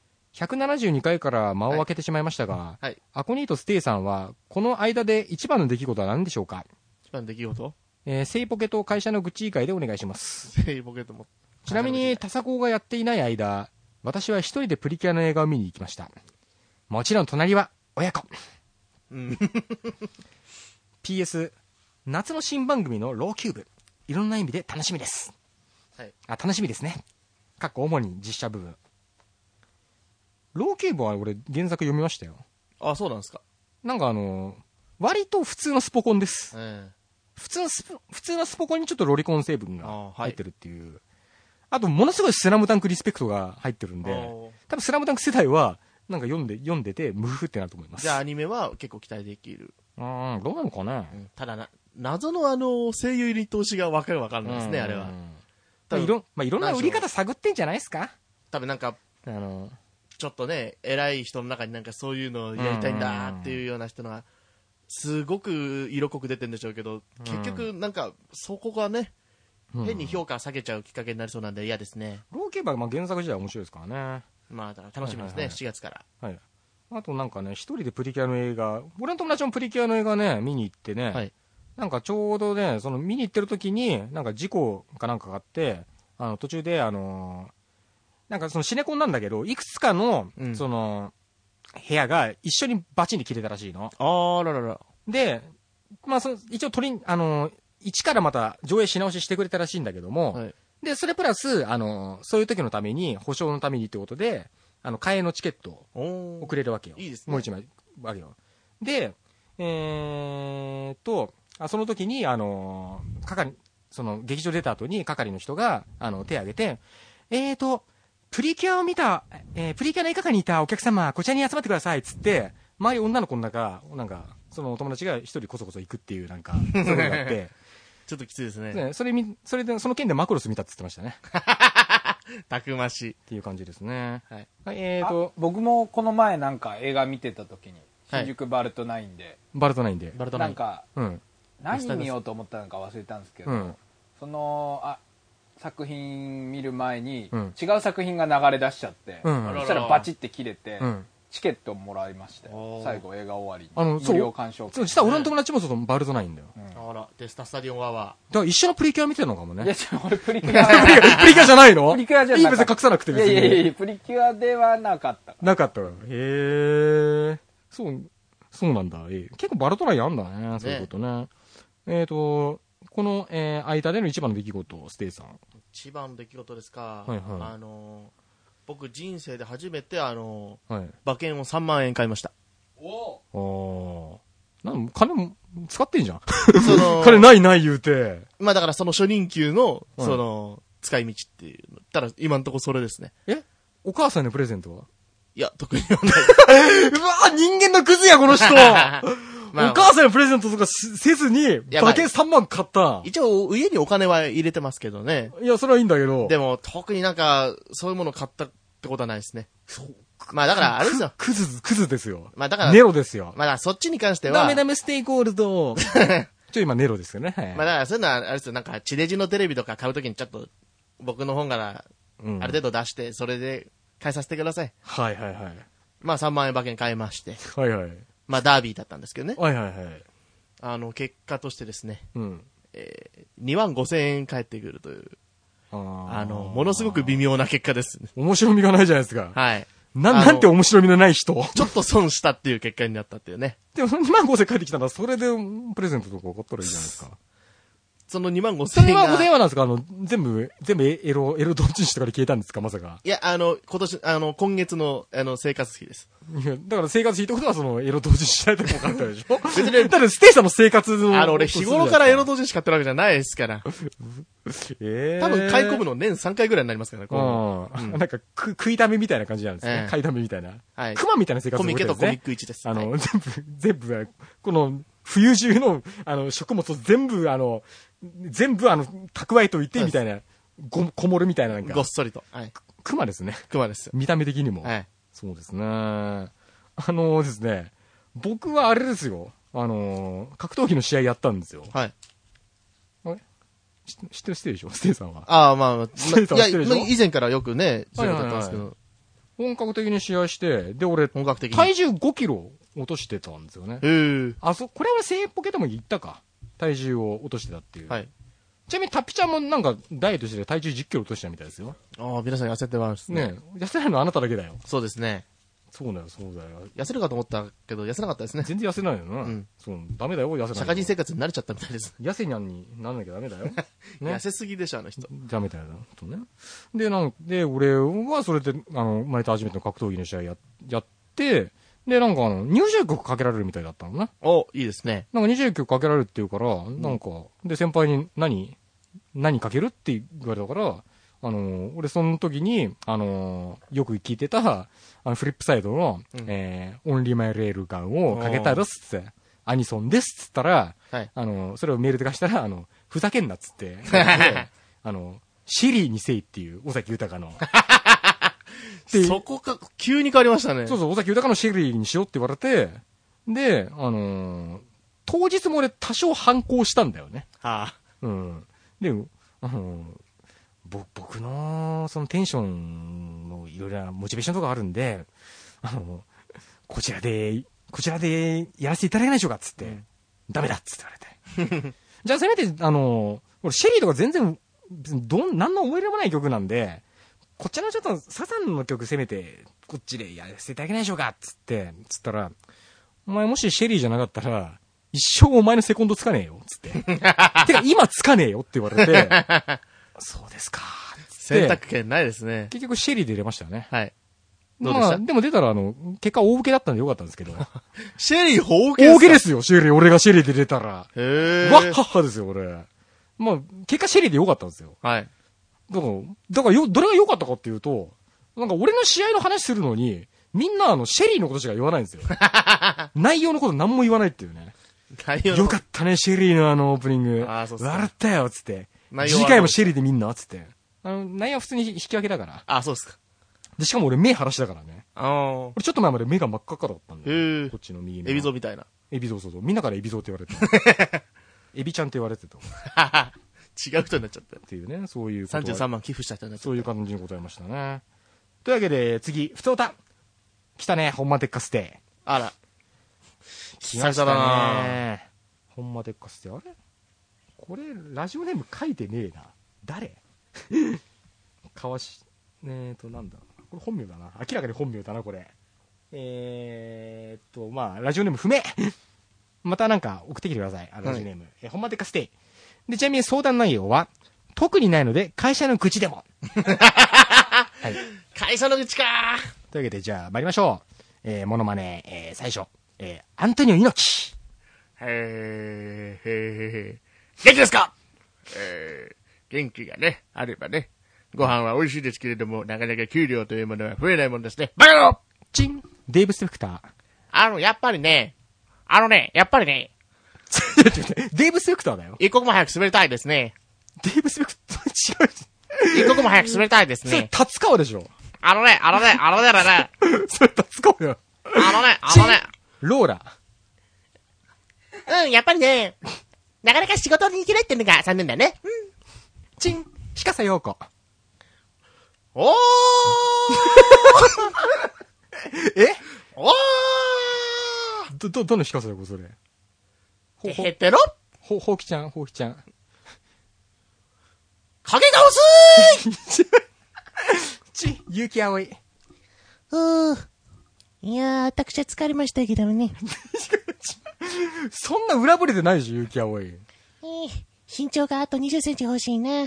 。172回から間を空けてしまいましたが、はい、アコニーとステイさんは、この間で一番の出来事は何でしょうか？ 一番の出来事？ セイポケと会社の愚痴以外でお願いします。 セイポケとも。 ちなみに、タサコがやっていない間、私は一人でプリキュアの映画を見に行きました。もちろん隣は親子。PS、夏の新番組のローキューブ。いろんな意味で楽しみです。はい、楽しみですね。主に実写部分。ローキューブは俺原作読みましたよ。 あ、そうなんですか。 なんか割と普通のスポコンです。普通のスポコンにちょっとロリコン成分が入ってるっていう。あと、ものすごいスラムダンクリスペクトが入ってるんで、多分スラムダンク世代は、なんか読んでて、ムフフってなると思います。 じゃあアニメは結構期待できる。 どうなのかね。 ただ謎の声優入り通しがわかんないですね、あれは。 いろんな売り方探ってんじゃないですか？ 多分なんか、ちょっとね、偉い人の中になんかそういうのをやりたいんだっていうような人が、すごく色濃く出てるんでしょうけど、結局なんか、そこがね、変に評価下げちゃうきっかけになりそうなんで嫌ですね。 ローキューバーは原作自体は面白いですからね。 まあ、だから楽しみですね、7月から。 はい。あとなんかね、一人でプリキュアの映画、俺の友達もプリキュアの映画ね、見に行ってね、はい、なんかちょうどね、その見に行ってる時に、なんか事故かなんかがあって、途中でなんかそのシネコンなんだけど、いくつかの、その、部屋が一緒にバチンで切れたらしいの。 あららら。 で、まあ、一応一からまた上映し直ししてくれたらしいんだけども、はい、で、それプラス、そういう時のために、保証のためにってことで、替えのチケットをくれるわけよ。 いいですね。 もう一枚、わけよ。で、その時に、その劇場出た後に係の人が、手を挙げて、プリキュアを見た、プリキュアの映画館にいたお客様、こちらに集まってください、つって、周り女の子の中、なんか、そのお友達が一人こそこそ行くっていう、なんか、そういうのがあって、 ちょっときついですね。 それで、その件でマクロス見たって言ってましたね。 たくましい。 っていう感じですね。 はい。僕もこの前なんか映画見てた時に、新宿バルトナインで。 バルトナインで。 なんか、何見ようと思ったのか忘れたんですけど、その、作品見る前に、違う作品が流れ出しちゃって、そしたらバチって切れて、 チケットもらいまして、最後映画終わりに。 無料鑑賞。 そう、実は俺の友達もそうバルトナインだよ。 あら、デスタスタディオンワワー。だから一緒のプリキュア見てるのかもね。 いや、俺プリキュア。 プリキュアじゃないの？ プリキュアじゃない。 いい別に隠さなくて別に。 いや、プリキュアではなかった。 なかった。へえ。そうなんだ。結構バルトナインあんだね。そういうことね。この、間での一番の出来事、ステイさん。 一番の出来事ですか。 はいはい。 僕人生で初めて馬券を3万円買いました。 金も使ってんじゃん。金ない言うて。 まあだからその初任給の、使い道っていうの。ただ今んとこそれですね。 お母さんのプレゼントはいや、特にはない。 うわ人間のクズや、この人お母さんのプレゼントとかせずに、馬券3万買った。 一応、家にお金は入れてますけどね。 いや、それはいいんだけど。 でも、特になんか、そういうもの買ったってことはないですね。そう。まあだから、あれですよ。 クズですよ。 まあだから、 ネロですよ。 まあだからそっちに関しては。 ダメステイゴールド。今ネロですよね。 まあだからそういうのは、あれですよ、なんか、地デジのテレビとか買うときにちょっと、僕の本から、ある程度出して、それで、買いさせてください。 はい。 まあ3万円馬券買いまして。 はい。 まあダービーだったんですけどね。 はい。 結果としてですね。 うん。 2万5千円返ってくるという。ものすごく微妙な結果ですね。 面白みがないじゃないですか。 はい。 なんて面白みのない人。 ちょっと損したっていう結果になったっていうね。 でも2万5千返ってきたら、それでプレゼントとか買ったらいいじゃないですか。 その2万5千円が。 2万5千円はなんですか全部エロ同人誌とかで消えたんですかまさか。 いや、今月の、生活費です。 いや、だから生活費ってことはそのエロ同人誌しないと分かったでしょ別に、だってステイさんの生活の。 俺日頃からエロ同人誌買ってるわけじゃないですから。多分買い込むの年3回ぐらいになりますからね、 なんか、食いだめみたいな感じなんですね。買いだめみたいな。 はい。 熊みたいな生活をコミケとコミック1です。 全部、この、冬中の、食物を全部蓄えといて、みたいな、こもるみたいななんか。 ごっそりと。はい。 熊ですね。 熊です。 見た目的にも。 はい。 そうですね。ですね、僕はあれですよ。格闘技の試合やったんですよ。 はい。 あれ知ってるでしょステイさんは。 まあ、 ステイさんは知ってるでしょ以前からよくね、そういうことだったんですけど。 本格的に試合して、で、俺、 本格的に体重5キロ落としてたんですよね。これは正ポケでも言ったか。体重を落としてたっていう。 はい。 ちなみにタッピちゃんもなんかダイエットして体重10キロ落としたみたいですよ。 皆さん痩せてますね。 痩せないのあなただけだよ。 そうですね。 そうだよ。 痩せるかと思ったけど、痩せなかったですね。 全然痩せないよな。そう、ダメだよ、痩せない。 社会人生活に慣れちゃったみたいです。 痩せにゃんにならなきゃダメだよ。 痩せすぎでしょ、あの人。 ダメだよな、とね。で、俺はそれで、生まれて初めての格闘技の試合やって、で、なんか20曲かけられるみたいだったのね。 いいですね。 なんか20曲かけられるって言うから、なんか、で、先輩に何かけるって言われたから、俺その時に、よく聞いてた、フリップサイドの、オンリーマイレールガンをかけたらっつって、アニソンですっつったら、それをメールで貸したら、ふざけんなっつって、シリーにせいっていう、尾崎豊の。 そこか、急に変わりましたね。 そう、尾崎豊のシリーにしようって言われて、で、当日も俺多少反抗したんだよね。で、僕の、そのテンションのいろいろなモチベーションとかあるんで、こちらでやらせていただけないでしょうかっつって、ダメだっつって言われて。じゃあせめて、俺シェリーとか全然、何の思い入れもない曲なんで、こちらのちょっとサザンの曲せめて、こっちでやらせていただけないでしょうかっつったら、お前もしシェリーじゃなかったら、一生お前のセコンドつかねえよ、つって。てか、今つかねえよって言われて、そうですか、 選択権ないですね。 結局シェリーで出ましたよね。 はい。どうでした？ でも出たら結果大受けだったんでよかったんですけど。 シェリー大受け大受けですよ、シェリー。俺がシェリーで出たら。わっはっはですよ、俺。結果シェリーでよかったんですよ。 はい。 だからどれが良かったかっていうと、なんか俺の試合の話するのに、みんなシェリーのことしか言わないんですよ。内容のこと何も言わないっていうね。よかったね、シェリーのオープニング。笑ったよ、つって。次回もシェリーで見んな、つって。内容は普通に引き分けだから。 そうですか。 で、しかも俺目晴らしだからね。俺ちょっと前まで目が真っ赤っかだったんで。こっちの右目。 エビゾみたいな。 エビゾ、そう。みんなからエビゾって言われて。エビちゃんって言われてた。 違う人になっちゃった。 っていうね、そういうこと。 33万寄付した人になっちゃった。 そういう感じにございましたね。というわけで、次、ふつおた。 来たね、ほんまでっかステイ。 あら。 来ましたね。ほんまでっかステイ。あれこれ、ラジオネーム書いてねえな。誰なんだ。これ本名だな。明らかに本名だな、これ。まあ、ラジオネーム不明。またなんか送ってきてください。ラジオネーム。ほんまでっかステイ。で、ちなみに相談内容は、特にないので、会社の愚痴でも。はい。 会社の愚痴かというわけで、じゃあ、参りましょう。モノマネ、最初。アントニオ猪木。 元気ですか元気がね、あればね。ご飯は美味しいですけれども、なかなか給料というものは増えないもんですね。バカ野郎チンデーブ・スペクター。 やっぱりね、やっぱりね。 デーブ・スペクターだよ。 一刻も早く滑りたいですね。 デーブ・スペクター、違う。 一刻も早く滑りたいですそれ、 ね。 達川でしょ。 あのね。 それ、達川よ。ローラ。 やっぱりね、なかなか仕事に行けないっていうのが残念だね。 チンひかさようこ。 おーえおーどのひかさようこ、それ。 てへてろほうきちゃん。 影が薄い結城葵。 いやー、私は疲れましたけどもね。 そんな裏ぶれてないでしょ、結城葵。 身長があと20センチ欲しいな。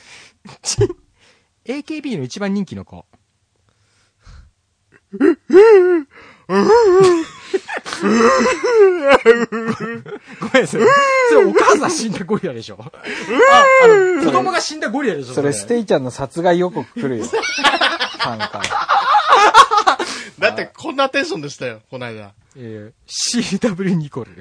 AKB の一番人気の子。ごめんなさい。それお母さん死んだゴリラでしょ。子供が死んだゴリラでしょ。 それステイちゃんの殺害予告来るよ。なんか。 だってこんなテンションでしたよ、この間。 CW ニコル。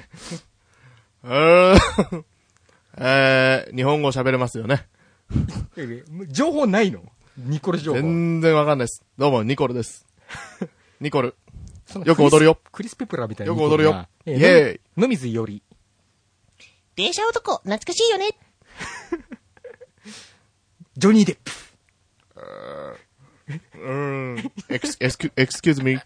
日本語喋れますよね。 情報ないの？ニコル情報。 全然わかんないです。どうも、ニコルです。ニコル。よく踊るよ。 クリス・ペプラーみたいな。 よく踊るよ。イェーイ。 野水より。 電車男、懐かしいよね。 ジョニー・デップ。 excuse me.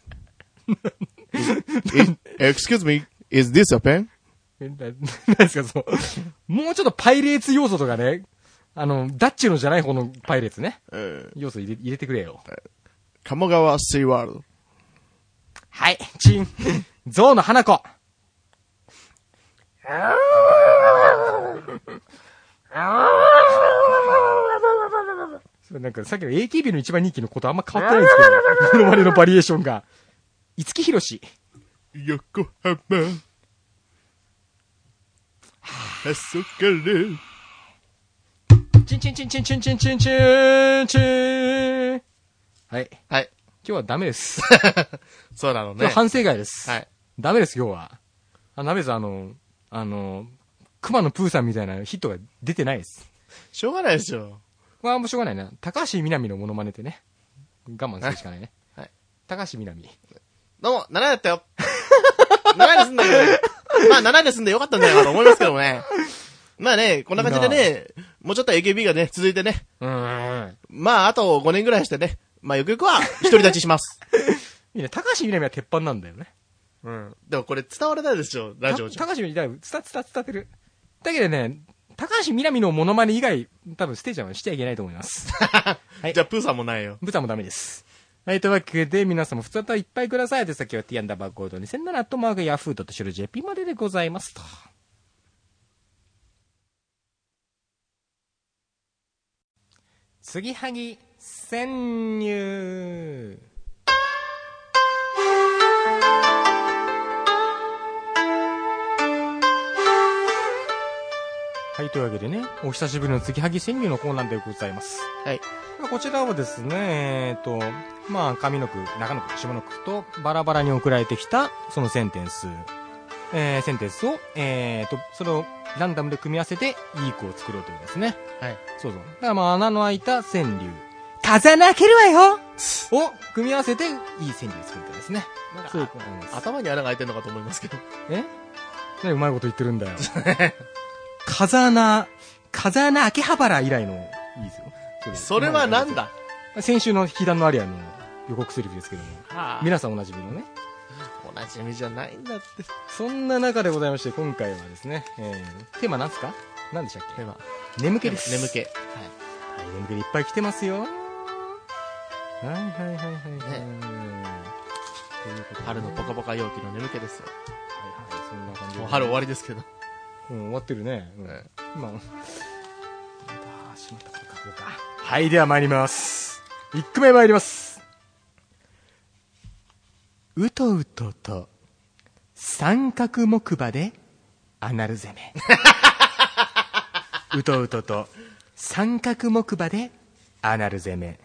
excuse me. Is this a pen? 何ですか、そう。もうちょっとパイレーツ要素とかね。ダッチのじゃない方のパイレーツね。要素入れてくれよ。 鴨川シーワールド。 はい、チン。ゾウの花子。それなんかさっきの AKB の一番人気のことあんま変わってないんですけど、モノマネのバリエーションが。五木ひろし。 横浜。そっから。 チンチンチンチンチンチンチンチンチン。はい。 はい。 今日はダメです。 そうなのね。 今日反省会です。 はい。 ダメです、今日は。ダメです、熊野プーさんみたいなヒットが出てないです。 しょうがないでしょ。 まあ、もうしょうがないな。高橋みなみのモノマネってね。我慢するしかないね。 はい。 高橋みなみ。 どうも、7位だったよ。7位で済んだけどね。まあ、7位で済んでよかったんじゃないかと思いますけどね。まあね、こんな感じでね、もうちょっと AKB がね、続いてね。まあ、あと5年ぐらいしてね。まあ、ゆくゆくは、独り立ちします。 いいね、高橋みなみは鉄板なんだよね。 うん。でもこれ伝わらないでしょ、ラジオじゃ。 高橋みなみ、伝ってる。だけどね、高橋みなみのモノマネ以外、多分ステージはしちゃいけないと思います。 はい。じゃあ、プーさんもないよ。 ブタもダメです。はい、というわけで、皆さんも普通といっぱいください。で、先は t_2007@yahoo.jp まででございますと。継ぎはぎ潜入。はい、というわけでね、お久しぶりの継ぎはぎ潜入のコーナーでございます。 はい。 こちらはですね、まあ、上の句、中の句、下の句とバラバラに送られてきた、そのセンテンスを、それをランダムで組み合わせて、いい句を作ろうというですね。 はい。 そうそう。だからまあ、穴の開いた川柳。風穴開けるわよを組み合わせて、いい川柳を作るとですね。そういうことなんです。 頭に穴が開いてるのかと思いますけど。 何うまいこと言ってるんだよ。風穴秋葉原以来の、いいですよ。 それはなんだ？ 先週の引き段のアリアの。 予告セリフですけども、 はあ、 皆さんおなじみのね。 おなじみじゃないんだって。 そんな中でございまして、今回はですね、テーマなんですか？何でしたっけ？ テーマ。 眠気です。 眠気。はい。 眠気でいっぱい来てますよ。はいはいはいはい。ね、 春のポカポカ陽気の眠気ですよ。 はいはい、そんな感じで。 もう春終わりですけど。 終わってるね。今、しまったこと書こうか。はい、では参ります。1句目参ります。うとうとと三角木馬でアナル攻め。うとうとと三角木馬でアナル攻め。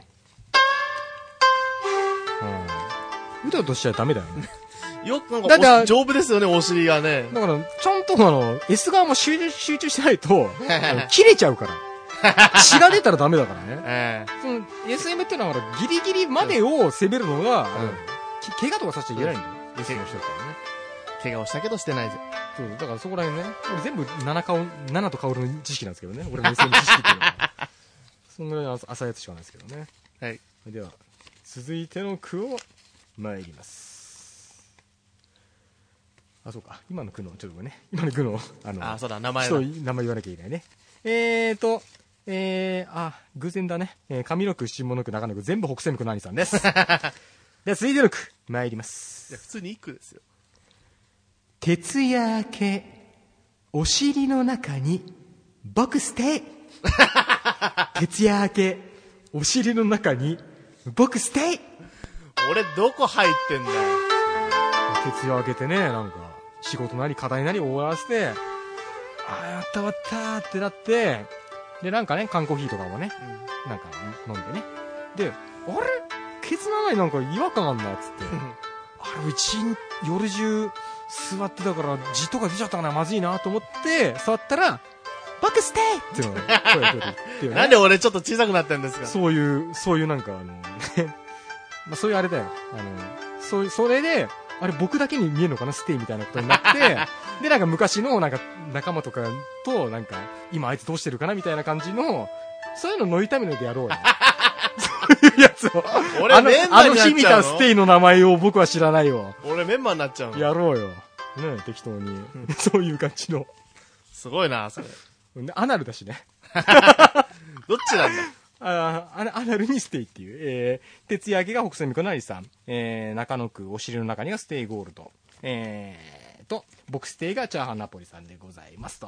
うとうとしちゃダメだよね。 よくなんか丈夫ですよね、お尻がね。 だからちゃんとS 側も集中してないと切れちゃうから。血が出たらダメだからね。その SM ってのはギリギリまでを攻めるのが、怪我とかさせちゃいけないんだよ。SM の人だからね。 怪我をしたけどしてないぜ。 そう、だからそこら辺ね。俺全部7と薫の知識なんですけどね。俺の SM 知識っていうのは。そんぐらいの浅いやつしかないですけどね。 はい。 では、続いての句を参ります。あ、そうか。今の句の、ちょっとね。今の句の、 そうだ、名前だ。 名前言わなきゃいけないね。偶然だね。上の句、下の句、中の句、全部北西向の兄さんです。では、続いての句、参ります。 いや、普通に一句ですよ。 徹夜明け、お尻の中に、僕ステイ。徹夜明け、お尻の中に、僕ステイ。 俺、どこ入ってんだよ。 徹夜明けてね、なんか、仕事なり課題なり終わらせて、やった終わったーってなって、で、なんかね、缶コーヒーとかもね、なんか飲んでね。で、あれケツの中になんか違和感あんな、つって。あれ、うち、夜中座ってたから、字とか出ちゃったかな、まずいなと思って、触ったら、バクステイっていうのが声が出るっていうね。 なんで俺ちょっと小さくなってんですか？ そういうなんかまあそういうあれだよ。それで、あれ僕だけに見えるのかなステイみたいなことになって、でなんか昔のなんか仲間とかとなんか今あいつどうしてるかなみたいな感じの、そういうの乗りためのでやろうよ。そういうやつを。 俺メンバーになっちゃうの？ 日見たステイの名前を僕は知らないよ。 俺メンバーになっちゃうの？ やろうよ。ね、適当に。そういう感じの。 すごいな、それ。 アナルだしね。 どっちなんだ？ アナルにステイっていう。徹夜明けが北西向こうの兄さん。中野区お尻の中にはステイゴールド。僕ステイがチャーハンナポリさんでございますと。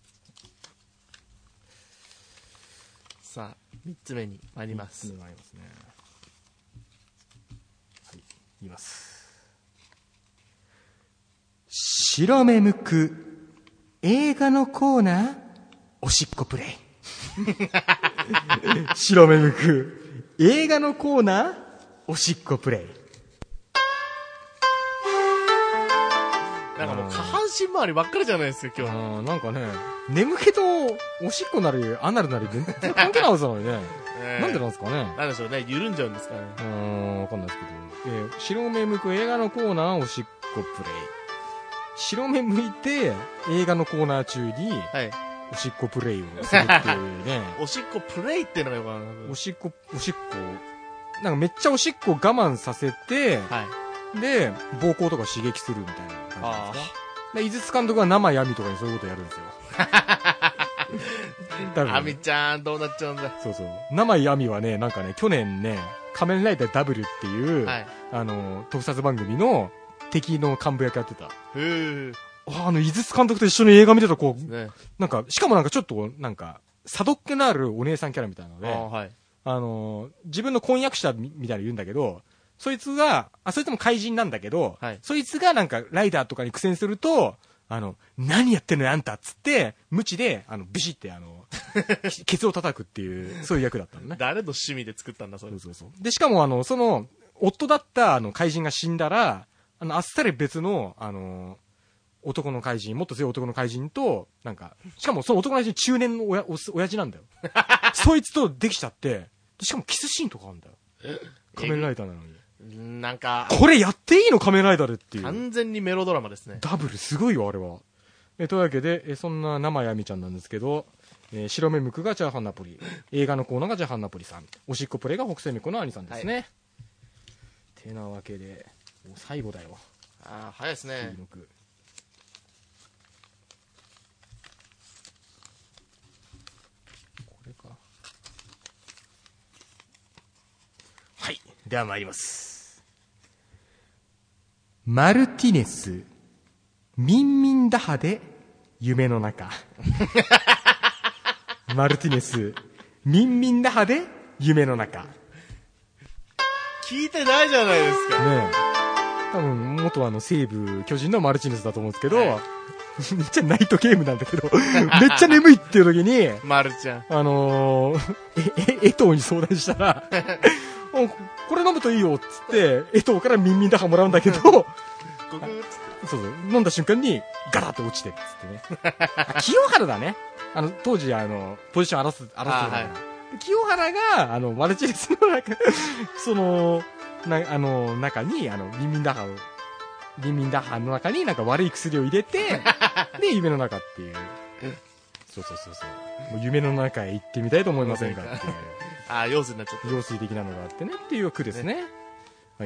さあ、3つ目に参ります。 3つ目参りますね。はい、言います。白目向く映画のコーナー、おしっこプレイ。白目向く映画のコーナー、おしっこプレイ。 なんかもう下半身周りばっかりじゃないですか、今日。 なんかね、眠気とおしっこなりアナルなり全然関係ないはずなのにね。なんでなんですかね。 なんでしょうね、緩んじゃうんですかね。 わかんないですけど。白目向く映画のコーナー、おしっこプレイ。白目向いて映画のコーナー中に、はい、おしっこプレイをするっていうね。 おしっこプレイっていうのがよくわかんない。 おしっこ、なんかめっちゃおしっこ我慢させて、はい、で、膀胱とか刺激するみたいな感じですか。で、井筒監督は生闇とかにそういうことやるんですよ。 アミちゃん、どうなっちゃうんだ。 そうそう。生闇はね、なんかね、去年ね、仮面ライダー W っていう、はい、特撮番組の敵の幹部役やってた。井筒監督と一緒に映画見てたこう、ね、なんか、しかもなんかちょっと、なんか、さどっけのあるお姉さんキャラみたいなので、はい、自分の婚約者みたいなの言うんだけど、そいつも怪人なんだけど、はい、そいつがなんかライダーとかに苦戦すると、何やってんのよあんたっつって、無知で、ビシってケツを叩くっていう、そういう役だったのね。 誰の趣味で作ったんだ、それ。 そう。で、しかもその、夫だった怪人が死んだら、あっさり別の、男の怪人、もっと強い男の怪人と、なんか、しかもその男の怪人中年の親父なんだよ。そいつとできちゃって、しかもキスシーンとかあるんだよ。仮面ライダーなのに。 なんか、 これやっていいの仮面ライダーでっていう。 完全にメロドラマですね。 ダブルすごいよ、あれは。というわけで、そんな生やみちゃんなんですけど、白目向くがチャーハンナポリ、映画のコーナーがチャーハンナポリさん、おしっこプレイが北西向こうの兄さんですね。 てなわけで、もう最後だよ。 ああ、早いですね。 これか。はい。では参ります。マルティネス、ミンミン打破で夢の中。マルティネス、ミンミン打破で夢の中。 聞いてないじゃないですか。 ねえ。多分、元西武巨人のマルティネスだと思うんですけど、はい、めっちゃナイトゲームなんだけど、めっちゃ眠いっていう時に、 マルちゃん。 江藤に相談したら、これ飲むといいよっつって、江藤からミンミン打破もらうんだけど、そうそう、飲んだ瞬間にガラッと落ちてっつってね。清原だね。当時ポジション争ってたから。はい、清原が、マルティネスの中に、ミンミン打破の中になんか悪い薬を入れて、で、夢の中っていう。そう。もう夢の中へ行ってみたいと思いませんかっていう。 用水になっちゃった。 用水的なのがあってね、っていう句ですね。はい。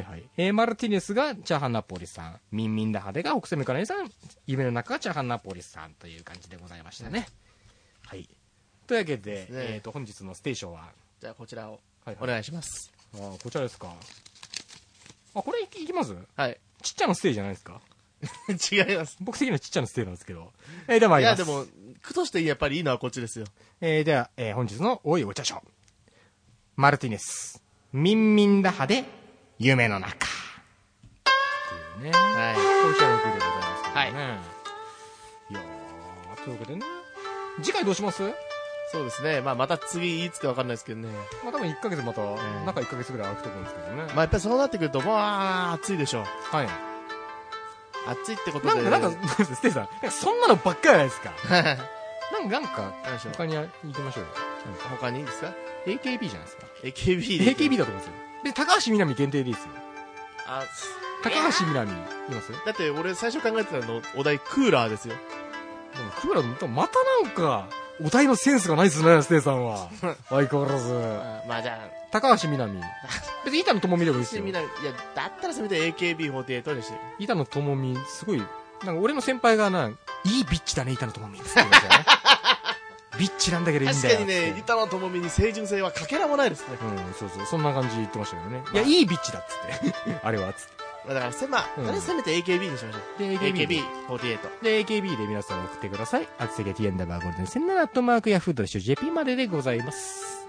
マルティネスがチャーハンナポリさん、ミンミンダハデが北セメカネさん、夢の中がチャーハンナポリさんという感じでございましたね。はい。というわけで、本日のステーションは、 じゃあこちらをお願いします。 こちらですか。これいきます？ はい。 ちっちゃなステーじゃないですか？ 違います。 僕的にはちっちゃなステーなんですけど。でもあります。 いや、でも、句としてやっぱりいいのはこっちですよ。 では、本日のおいお茶賞。マルティネス、ミンミンダハで、夢の中。っていうね。はい。こちらの句でございますけどね。はい。いやー、というわけでね。次回どうします？ そうですね。また次いつかわかんないですけどね。 多分1ヶ月また、中1ヶ月ぐらい空くと思うんですけどね。 やっぱりそうなってくると、暑いでしょう。 はい。 暑いってことで。 なんか、ステイさん、そんなのばっかりじゃないですか。なんか、他に行きましょうよ。 他にいいですか？ AKB じゃないですか。 AKB だと思うんですよ。で、高橋みなみ限定でいいですよ。高橋みなみ、います？ だって俺最初考えてたの、お題クーラーですよ。 でもクーラー、またなんか、お題のセンスがないですね、ステイさんは。相変わらず。 じゃあ。 高橋みなみ。別に板野友美でもいいですよ。 いや、だったらせめて AKB48 にして。 板野友美、すごい、なんか俺の先輩がいいビッチだね、板野友美。って言うんですよね。ビッチなんだけどいいんだよ。 確かにね、板野友美に清純性はかけらもないですね。 そう。そんな感じ言ってましたけどね。いや、いいビッチだっつって。あれは、つって。 だからせめて AKB にしましょう。で、AKB48。 で、AKB で皆さん送ってください。アクセゲティエンダバーゴールデン17@yahoo.co.jp まででございます。